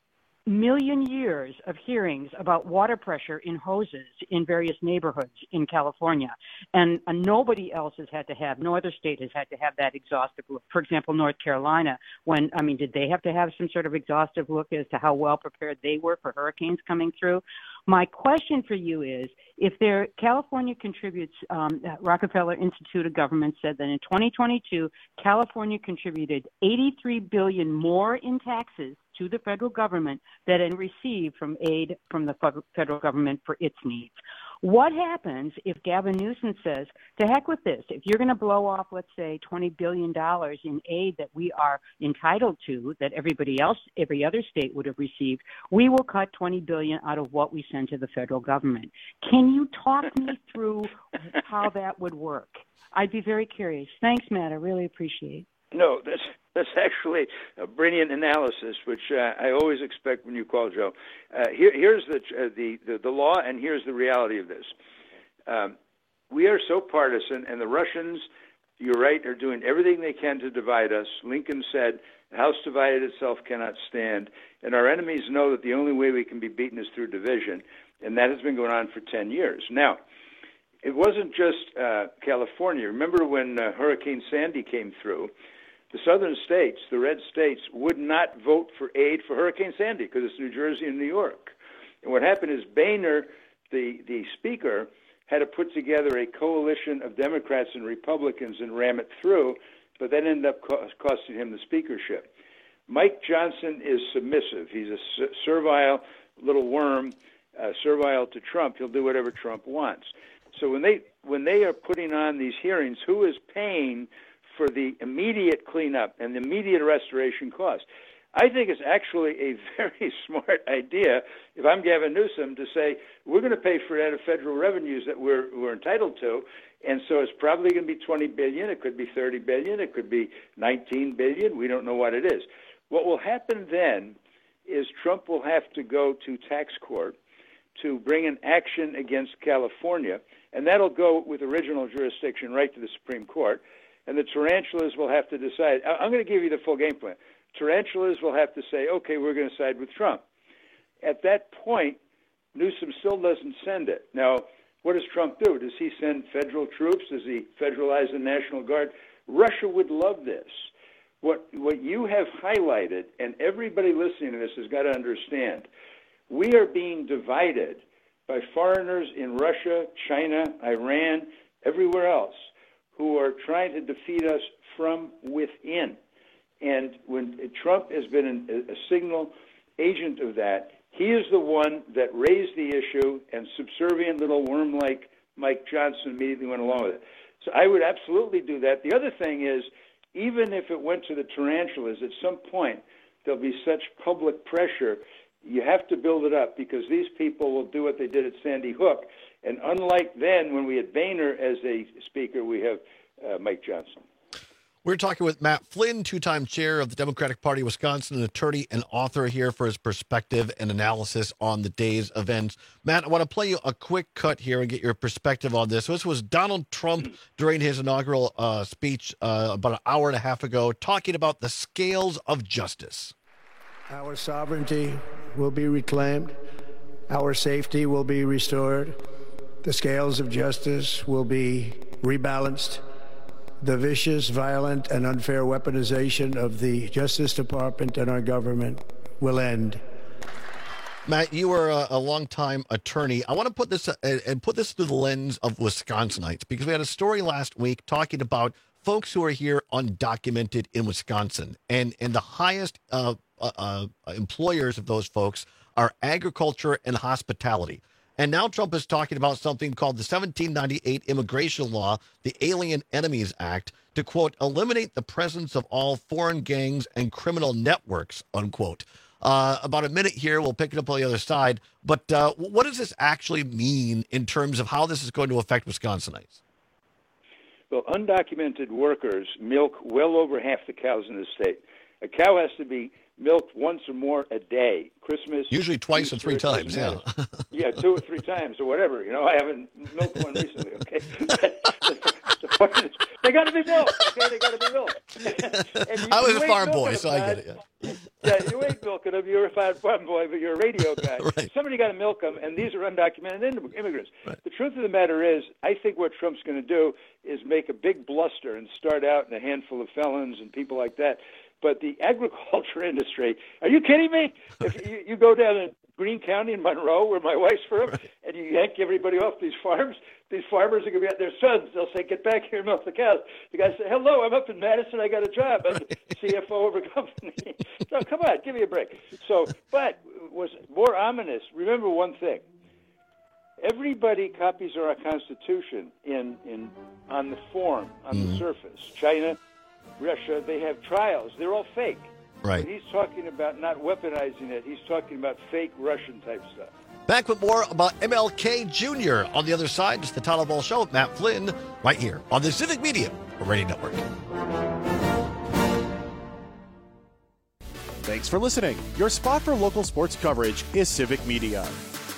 [SPEAKER 12] million years of hearings about water pressure in hoses in various neighborhoods in California. And uh, nobody else has had to have, no other state has had to have that exhaustive look. For example, North Carolina, when, I mean, did they have to have some sort of exhaustive look as to how well prepared they were for hurricanes coming through? My question for you is, if there, California contributes, um, Rockefeller Institute of Government said that in twenty twenty-two, California contributed eighty-three billion dollars more in taxes to the federal government that it received from aid from the federal government for its needs. What happens if Gavin Newsom says, to heck with this, if you're going to blow off, let's say, twenty billion dollars in aid that we are entitled to, that everybody else, every other state would have received, we will cut twenty billion dollars out of what we send to the federal government. Can you talk me through how that would work? I'd be very curious. Thanks, Matt. I really appreciate it.
[SPEAKER 16] No, that's that's actually a brilliant analysis, which uh, I always expect when you call, Joe. Uh, here, here's the, uh, the the the law, and here's the reality of this. Um, we are so partisan, and the Russians, you're right, are doing everything they can to divide us. Lincoln said, "The house divided itself cannot stand," and our enemies know that the only way we can be beaten is through division, and that has been going on for ten years. Now, it wasn't just uh, California. Remember when uh, Hurricane Sandy came through? The southern states, the red states, would not vote for aid for Hurricane Sandy because it's New Jersey and New York. And what happened is Boehner, the, the speaker, had to put together a coalition of Democrats and Republicans and ram it through, but that ended up co- costing him the speakership. Mike Johnson is submissive. He's a servile little worm, uh, servile to Trump. He'll do whatever Trump wants. So when they when they are putting on these hearings, who is paying for the immediate cleanup and the immediate restoration cost? I think it's actually a very smart idea, if I'm Gavin Newsom, to say we're going to pay for it out of federal revenues that we're, we're entitled to, and so it's probably going to be twenty billion dollars, it could be thirty billion dollars, it could be nineteen billion dollars, we don't know what it is. What will happen then is Trump will have to go to tax court to bring an action against California, and that'll go with original jurisdiction right to the Supreme Court. And the tarantulas will have to decide. I'm going to give you the full game plan. Tarantulas will have to say, okay, we're going to side with Trump. At that point, Newsom still doesn't send it. Now, what does Trump do? Does he send federal troops? Does he federalize the National Guard? Russia would love this. What, what you have highlighted, and everybody listening to this has got to understand, we are being divided by foreigners in Russia, China, Iran, everywhere else, who are trying to defeat us from within. And when Trump has been an, a signal agent of that, he is the one that raised the issue, and subservient little worm like Mike Johnson immediately went along with it. So I would absolutely do that. The other thing is, even if it went to the tarantulas, at some point there'll be such public pressure, you have to build it up, because these people will do what they did at Sandy Hook. And unlike then, when we had Boehner as a speaker, we have uh, Mike Johnson.
[SPEAKER 15] We're talking with Matt Flynn, two-time chair of the Democratic Party of Wisconsin, an attorney and author here for his perspective and analysis on the day's events. Matt, I want to play you a quick cut here and get your perspective on this. This was Donald Trump during his inaugural uh, speech uh, about an hour and a half ago, talking about the scales of justice.
[SPEAKER 13] Our sovereignty will be reclaimed. Our safety will be restored. The scales of justice will be rebalanced. The vicious, violent, and unfair weaponization of the Justice Department and our government will end.
[SPEAKER 15] Matt, you are a, a longtime attorney. I want to put this uh, and put this through the lens of Wisconsinites, because we had a story last week talking about folks who are here undocumented in Wisconsin, and and the highest uh, uh, uh, employers of those folks are agriculture and hospitality. And now Trump is talking about something called the seventeen ninety-eight immigration law, the Alien Enemies Act, to, quote, eliminate the presence of all foreign gangs and criminal networks, unquote. Uh, about a minute here, we'll pick it up on the other side. But uh, what does this actually mean in terms of how this is going to affect Wisconsinites?
[SPEAKER 16] Well, undocumented workers milk well over half the cows in the state. A cow has to be milked once or more a day. Christmas,
[SPEAKER 15] usually twice Easter, or three times, yeah.
[SPEAKER 16] Yeah, two or three times or whatever. You know, I haven't milked one recently, okay? The point is, they got to be milked, okay? They got to be milked.
[SPEAKER 15] I was a farm boy, so I get it, yeah.
[SPEAKER 16] Yeah, you ain't milking them. You're a fine farm boy, but you're a radio guy.
[SPEAKER 15] Right.
[SPEAKER 16] Somebody got to milk them, and these are undocumented immigrants. Right. The truth of the matter is, I think what Trump's going to do is make a big bluster and start out in a handful of felons and people like that. But the agriculture industry, are you kidding me? If you, you go down to Greene County in Monroe, where my wife's from, right. and you yank everybody off these farms, these farmers are going to be at their sons. They'll say, get back here and milk the cows. The guy say, hello, I'm up in Madison. I got a job. I'm the C F O of a company. So come on, give me a break. So, but was more ominous. Remember one thing. Everybody copies our Constitution in, in on the form, on mm. the surface. China, Russia, they have trials. They're all fake.
[SPEAKER 15] Right.
[SPEAKER 16] And he's talking about not weaponizing it. He's talking about fake Russian-type stuff.
[SPEAKER 15] Back with more about M L K Junior On the other side, it's the Tyler Ball Show with Matt Flynn right here on the Civic Media Radio Network.
[SPEAKER 1] Thanks for listening. Your spot for local sports coverage is Civic Media.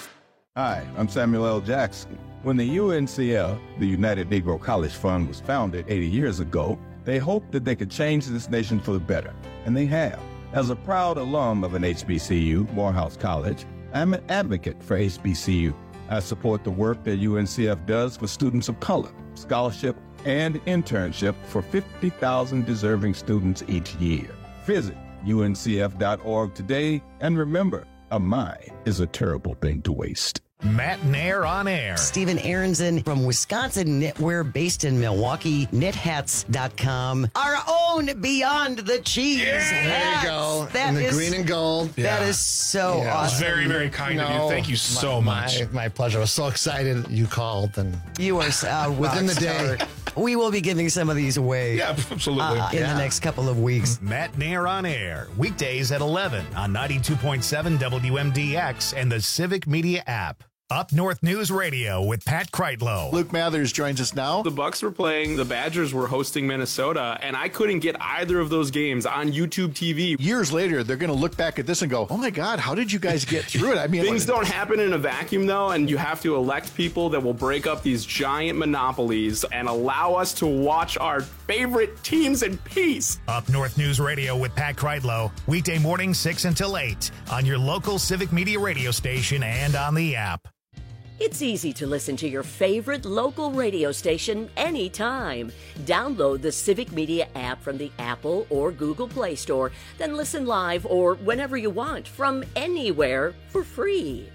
[SPEAKER 22] Hi, I'm Samuel L. Jackson. When the U N C F, the United Negro College Fund, was founded eighty years ago, they hoped that they could change this nation for the better, and they have. As a proud alum of an H B C U, Morehouse College, I'm an advocate for H B C U. I support the work that U N C F does for students of color, scholarship, and internship for fifty thousand deserving students each year. Visit U N C F dot org today, and remember, a mind is a terrible thing to waste.
[SPEAKER 2] Matt Nair on air.
[SPEAKER 14] Stephen Aronson from Wisconsin Knitwear, based in Milwaukee, knit hats dot com. Our own Beyond the Cheese.
[SPEAKER 17] Yeah,
[SPEAKER 14] hats.
[SPEAKER 17] there you go.
[SPEAKER 14] That
[SPEAKER 17] in the
[SPEAKER 14] is,
[SPEAKER 17] green and gold.
[SPEAKER 14] That
[SPEAKER 17] yeah.
[SPEAKER 14] is so
[SPEAKER 17] yeah.
[SPEAKER 14] awesome.
[SPEAKER 17] Very,
[SPEAKER 14] very
[SPEAKER 17] kind
[SPEAKER 14] no,
[SPEAKER 17] of you. Thank you so
[SPEAKER 14] my,
[SPEAKER 17] much. My, my pleasure. I was so excited you called. And
[SPEAKER 14] you are uh,
[SPEAKER 17] within the day.
[SPEAKER 14] We will be giving some of these away.
[SPEAKER 17] Yeah, absolutely.
[SPEAKER 14] Uh, in
[SPEAKER 17] yeah.
[SPEAKER 14] the next couple of weeks.
[SPEAKER 2] Matt Nair on air, weekdays at eleven on ninety-two point seven W M D X and the Civic Media app. Up North News Radio with Pat Kreitlow.
[SPEAKER 18] Luke Mathers joins us now.
[SPEAKER 19] The Bucks were playing, the Badgers were hosting Minnesota, and I couldn't get either of those games on YouTube T V.
[SPEAKER 18] Years later, they're going to look back at this and go, oh my God, how did you guys get through it? I mean,
[SPEAKER 19] things don't happen in a vacuum, though, and you have to elect people that will break up these giant monopolies and allow us to watch our favorite teams in peace.
[SPEAKER 2] Up North News Radio with Pat Kreitlow, weekday morning six until eight on your local Civic Media radio station and on the app.
[SPEAKER 7] It's easy to listen to your favorite local radio station anytime. Download the Civic Media app from the Apple or Google Play Store, then listen live or whenever you want from anywhere for free.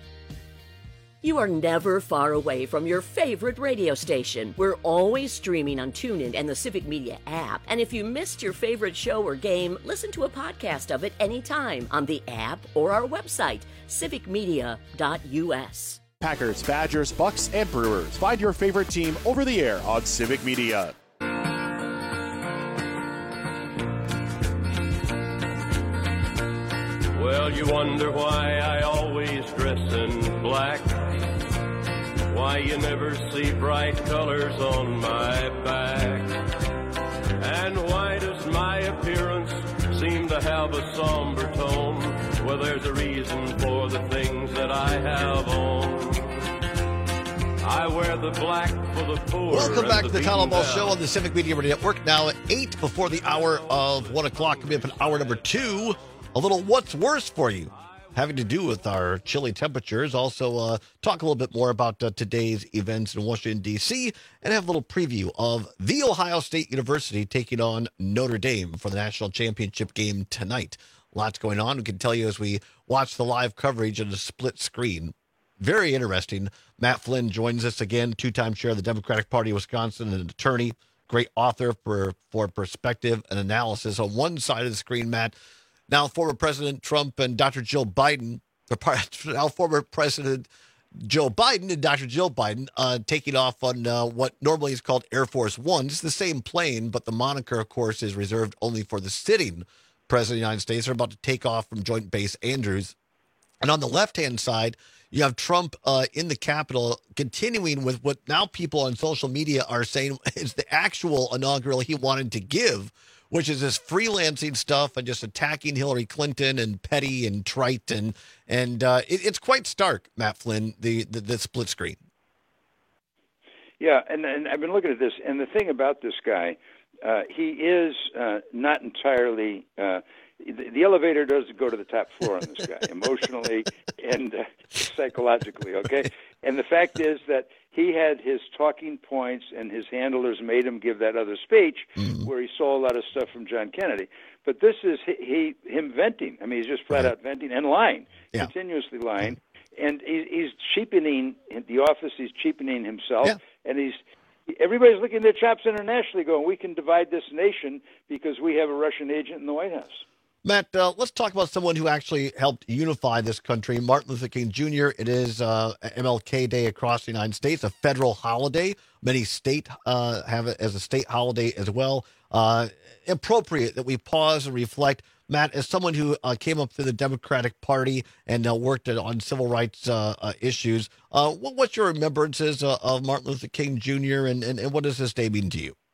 [SPEAKER 7] You are never far away from your favorite radio station. We're always streaming on TuneIn and the Civic Media app. And if you missed your favorite show or game, listen to a podcast of it anytime on the app or our website, civic media dot U S.
[SPEAKER 1] Packers, Badgers, Bucks, and Brewers. Find your favorite team over the air on Civic Media.
[SPEAKER 24] Well, you wonder why I always dress in black, why you never see bright colors on my back, and why does my appearance seem to have a somber tone? Well, there's a reason for the things that I have on. I wear the black for the poor.
[SPEAKER 15] Welcome back to the Tyler Ball
[SPEAKER 24] down.
[SPEAKER 15] Show on the Civic Media Radio Network. Now at eight before the hour of one o'clock. Coming up in hour number two, a little what's worse for you, having to do with our chilly temperatures. Also, uh, talk a little bit more about uh, today's events in Washington, D C, and have a little preview of The Ohio State University taking on Notre Dame for the national championship game tonight. Lots going on. We can tell you as we watch the live coverage on the split screen. Very interesting. Matt Flynn joins us again, two-time chair of the Democratic Party of Wisconsin, and an attorney, great author for, for perspective and analysis. On one side of the screen, Matt, now former President Trump and Doctor Jill Biden, now former President Joe Biden and Doctor Jill Biden uh, taking off on uh, what normally is called Air Force One. It's the same plane, but the moniker, of course, is reserved only for the sitting President of the United States. They're about to take off from Joint Base Andrews. And on the left-hand side, you have Trump uh, in the Capitol continuing with what now people on social media are saying is the actual inaugural he wanted to give, which is this freelancing stuff and just attacking Hillary Clinton and petty and trite. And, and uh, it, it's quite stark, Matt Flynn, the, the, the split screen.
[SPEAKER 16] Yeah, and, and I've been looking at this, and the thing about this guy, uh, he is uh, not entirely uh, the, the elevator doesn't go to the top floor on this guy, emotionally and uh, psychologically, okay? And the fact is that he had his talking points, and his handlers made him give that other speech mm-hmm. where he saw a lot of stuff from John Kennedy. But this is he, he him venting. I mean, he's just flat right. out venting and lying, yeah. continuously lying. And he, he's cheapening the office. He's cheapening himself, yeah. and he's everybody's licking their chops internationally, going, "We can divide this nation because we have a Russian agent in the White House."
[SPEAKER 15] Matt, uh, let's talk about someone who actually helped unify this country, Martin Luther King Junior It is uh, M L K Day across the United States, a federal holiday. Many states uh, have it as a state holiday as well. Uh, appropriate that we pause and reflect. Matt, as someone who uh, came up through the Democratic Party and uh, worked on civil rights uh, uh, issues, uh, what, what's your remembrances uh, of Martin Luther King Junior and, and, and what does this day mean to you?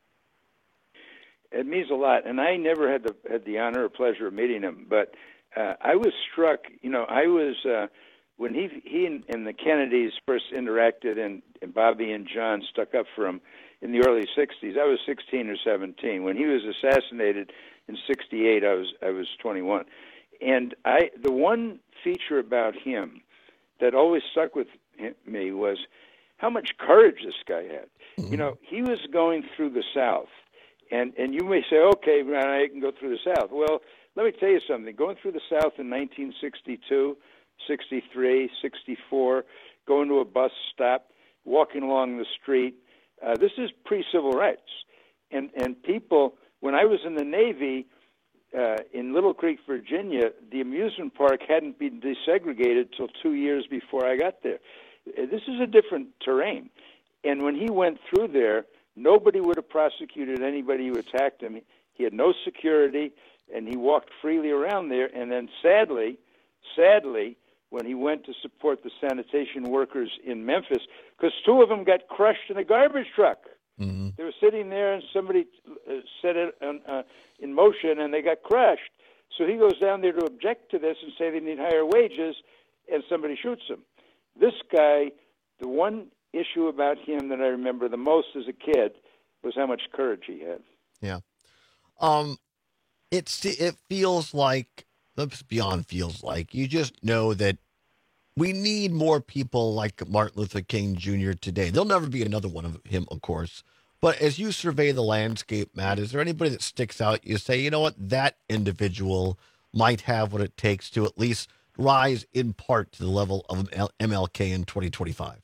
[SPEAKER 16] It means a lot, and I never had the had the honor or pleasure of meeting him, but uh, I was struck. You know, I was uh, when he he and, and the Kennedys first interacted, and, and Bobby and John stuck up for him in the early sixties. I was sixteen or seventeen when he was assassinated in sixty-eight. I was I was twenty-one, and I the one feature about him that always stuck with him, me was how much courage this guy had. Mm-hmm. You know, he was going through the South. And and you may say, okay, I can go through the South. Well, let me tell you something. Going through the South in nineteen sixty-two, sixty-three, sixty-four, going to a bus stop, walking along the street, uh, this is pre-civil rights. And and people, when I was in the Navy uh, in Little Creek, Virginia, the amusement park hadn't been desegregated till two years before I got there. This is a different terrain. And when he went through there, nobody would have prosecuted anybody who attacked him. He had no security, and he walked freely around there. And then sadly, sadly, when he went to support the sanitation workers in Memphis, because two of them got crushed in a garbage truck. Mm-hmm. They were sitting there, and somebody uh, set it on, uh, in motion, and they got crushed. So he goes down there to object to this and say they need higher wages, and somebody shoots him. This guy, the one issue about him that I remember the most as a kid was how much courage he had.
[SPEAKER 15] Yeah. Um, it's, it feels like, that's beyond feels like, you just know that we need more people like Martin Luther King Junior today. There'll never be another one of him, of course. But as you survey the landscape, Matt, is there anybody that sticks out? You say, you know what, that individual might have what it takes to at least rise in part to the level of M L K in twenty twenty-five?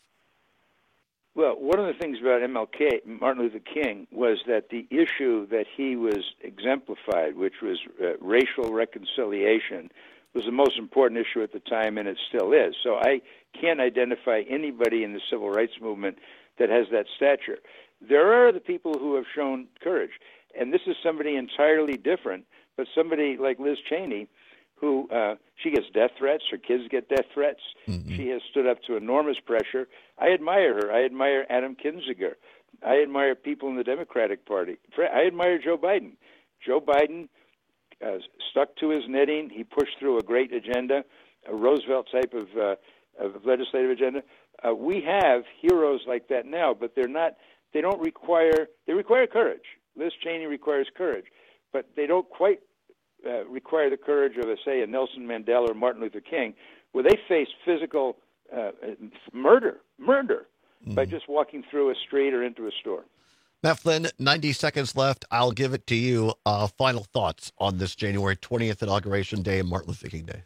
[SPEAKER 16] Well, one of the things about M L K, Martin Luther King, was that the issue that he was exemplified, which was uh, racial reconciliation, was the most important issue at the time, and it still is. So I can't identify anybody in the civil rights movement that has that stature. There are the people who have shown courage, and this is somebody entirely different, but somebody like Liz Cheney, who uh, she gets death threats, her kids get death threats. Mm-hmm. She has stood up to enormous pressure. I admire her. I admire Adam Kinzinger. I admire people in the Democratic Party. I admire Joe Biden. Joe Biden uh, stuck to his knitting. He pushed through a great agenda, a Roosevelt type of, uh, of legislative agenda. Uh, we have heroes like that now, but they're not. They don't require. They require courage. Liz Cheney requires courage, but they don't quite Uh, require the courage of, say, a Nelson Mandela or Martin Luther King, where they face physical uh, murder, murder, mm. by just walking through a street or into a store.
[SPEAKER 15] Matt Flynn, ninety seconds left. I'll give it to you. Uh, final thoughts on this January twentieth inauguration day and Martin Luther King Day.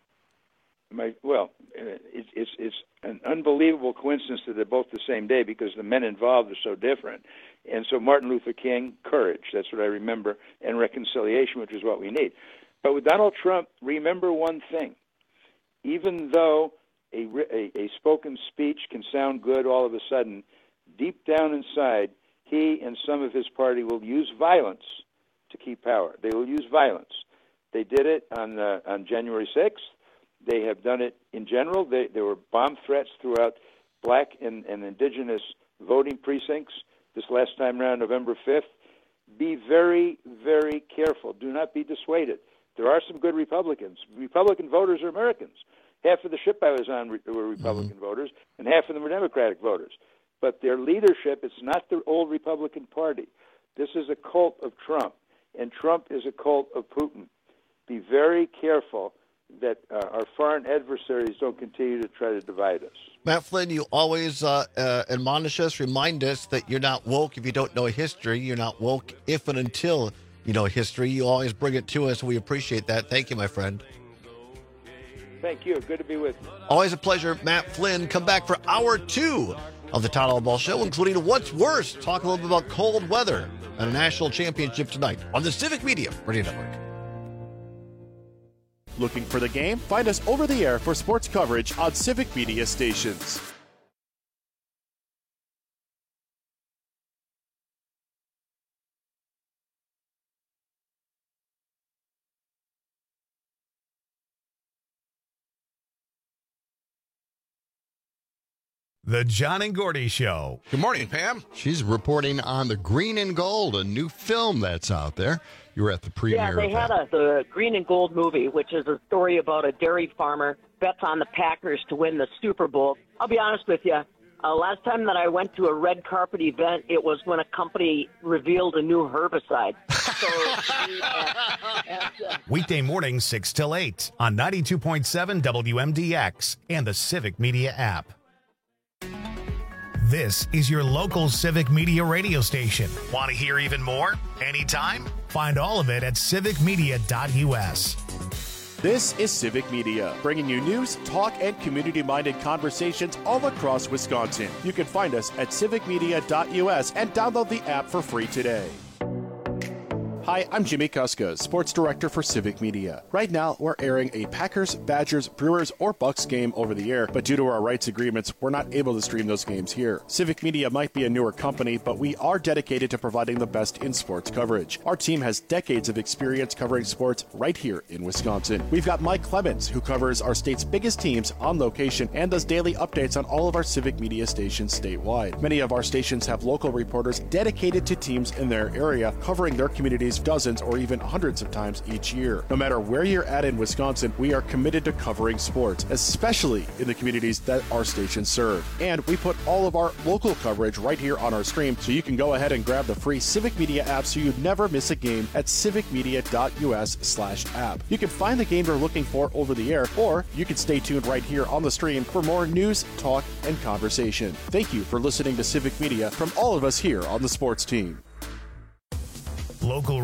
[SPEAKER 16] My, well, uh, it's, it's, it's an unbelievable coincidence that they're both the same day because the men involved are so different. And so Martin Luther King, courage, that's what I remember, and reconciliation, which is what we need. But with Donald Trump, remember one thing. Even though a, a, a spoken speech can sound good all of a sudden, deep down inside, he and some of his party will use violence to keep power. They will use violence. They did it on, uh, on January sixth. They have done it in general. They, there were bomb threats throughout black and, and indigenous voting precincts this last time around, November fifth. Be very, very careful. Do not be dissuaded. There are some good Republicans. Republican voters are Americans. Half of the ship I was on were Republican mm-hmm. voters, and half of them were Democratic voters. But their leadership, it's not the old Republican Party. This is a cult of Trump, and Trump is a cult of Putin. be very careful that uh, our foreign adversaries don't continue to try to divide us.
[SPEAKER 15] Matt Flynn, you always uh, uh, admonish us, remind us that you're not woke if you don't know history. You're not woke if and until you know history. You always bring it to us, and we appreciate that. Thank you, my friend.
[SPEAKER 16] Thank you. Good to be with you.
[SPEAKER 15] Always a pleasure. Matt Flynn, come back for hour two of the Todd Ball Show, including What's Worse. Talk a little bit about cold weather and a national championship tonight on the Civic Media Radio Network.
[SPEAKER 1] Looking for the game? Find us over the air for sports coverage on Civic Media stations.
[SPEAKER 2] The John and Gordy Show.
[SPEAKER 15] Good morning, Pam.
[SPEAKER 17] She's reporting on the Green and Gold, a new film that's out there. You were at the premiere.
[SPEAKER 3] Yeah, they
[SPEAKER 17] of
[SPEAKER 3] had
[SPEAKER 17] that.
[SPEAKER 3] a, the Green and Gold movie, which is a story about a dairy farmer bets on the Packers to win the Super Bowl. I'll be honest with you. Uh, last time that I went to a red carpet event, it was when a company revealed a new herbicide. So, uh, and, uh,
[SPEAKER 2] Weekday mornings, six till eight on ninety-two point seven W M D X and the Civic Media app. This is your local Civic Media radio station. Want to hear even more? Anytime? Find all of it at civic media dot U S.
[SPEAKER 1] This is Civic Media, bringing you news, talk, and community-minded conversations all across Wisconsin. You can find us at civic media dot U S and download the app for free today. Hi, I'm Jimmy Kuska, Sports Director for Civic Media. Right now, we're airing a Packers, Badgers, Brewers, or Bucks game over the air, but due to our rights agreements, we're not able to stream those games here. Civic Media might be a newer company, but we are dedicated to providing the best in sports coverage. Our team has decades of experience covering sports right here in Wisconsin. We've got Mike Clemens, who covers our state's biggest teams on location and does daily updates on all of our Civic Media stations statewide. Many of our stations have local reporters dedicated to teams in their area, covering their communities dozens or even hundreds of times each year. No matter where you're at in Wisconsin, we are committed to covering sports, especially in the communities that our stations serve. And we put all of our local coverage right here on our stream, so you can go ahead and grab the free Civic Media app so you never miss a game at civic media dot U S slash app. You can find the game you're looking for over the air, or you can stay tuned right here on the stream for more news, talk, and conversation. Thank you for listening to Civic Media from all of us here on the sports team.
[SPEAKER 2] Local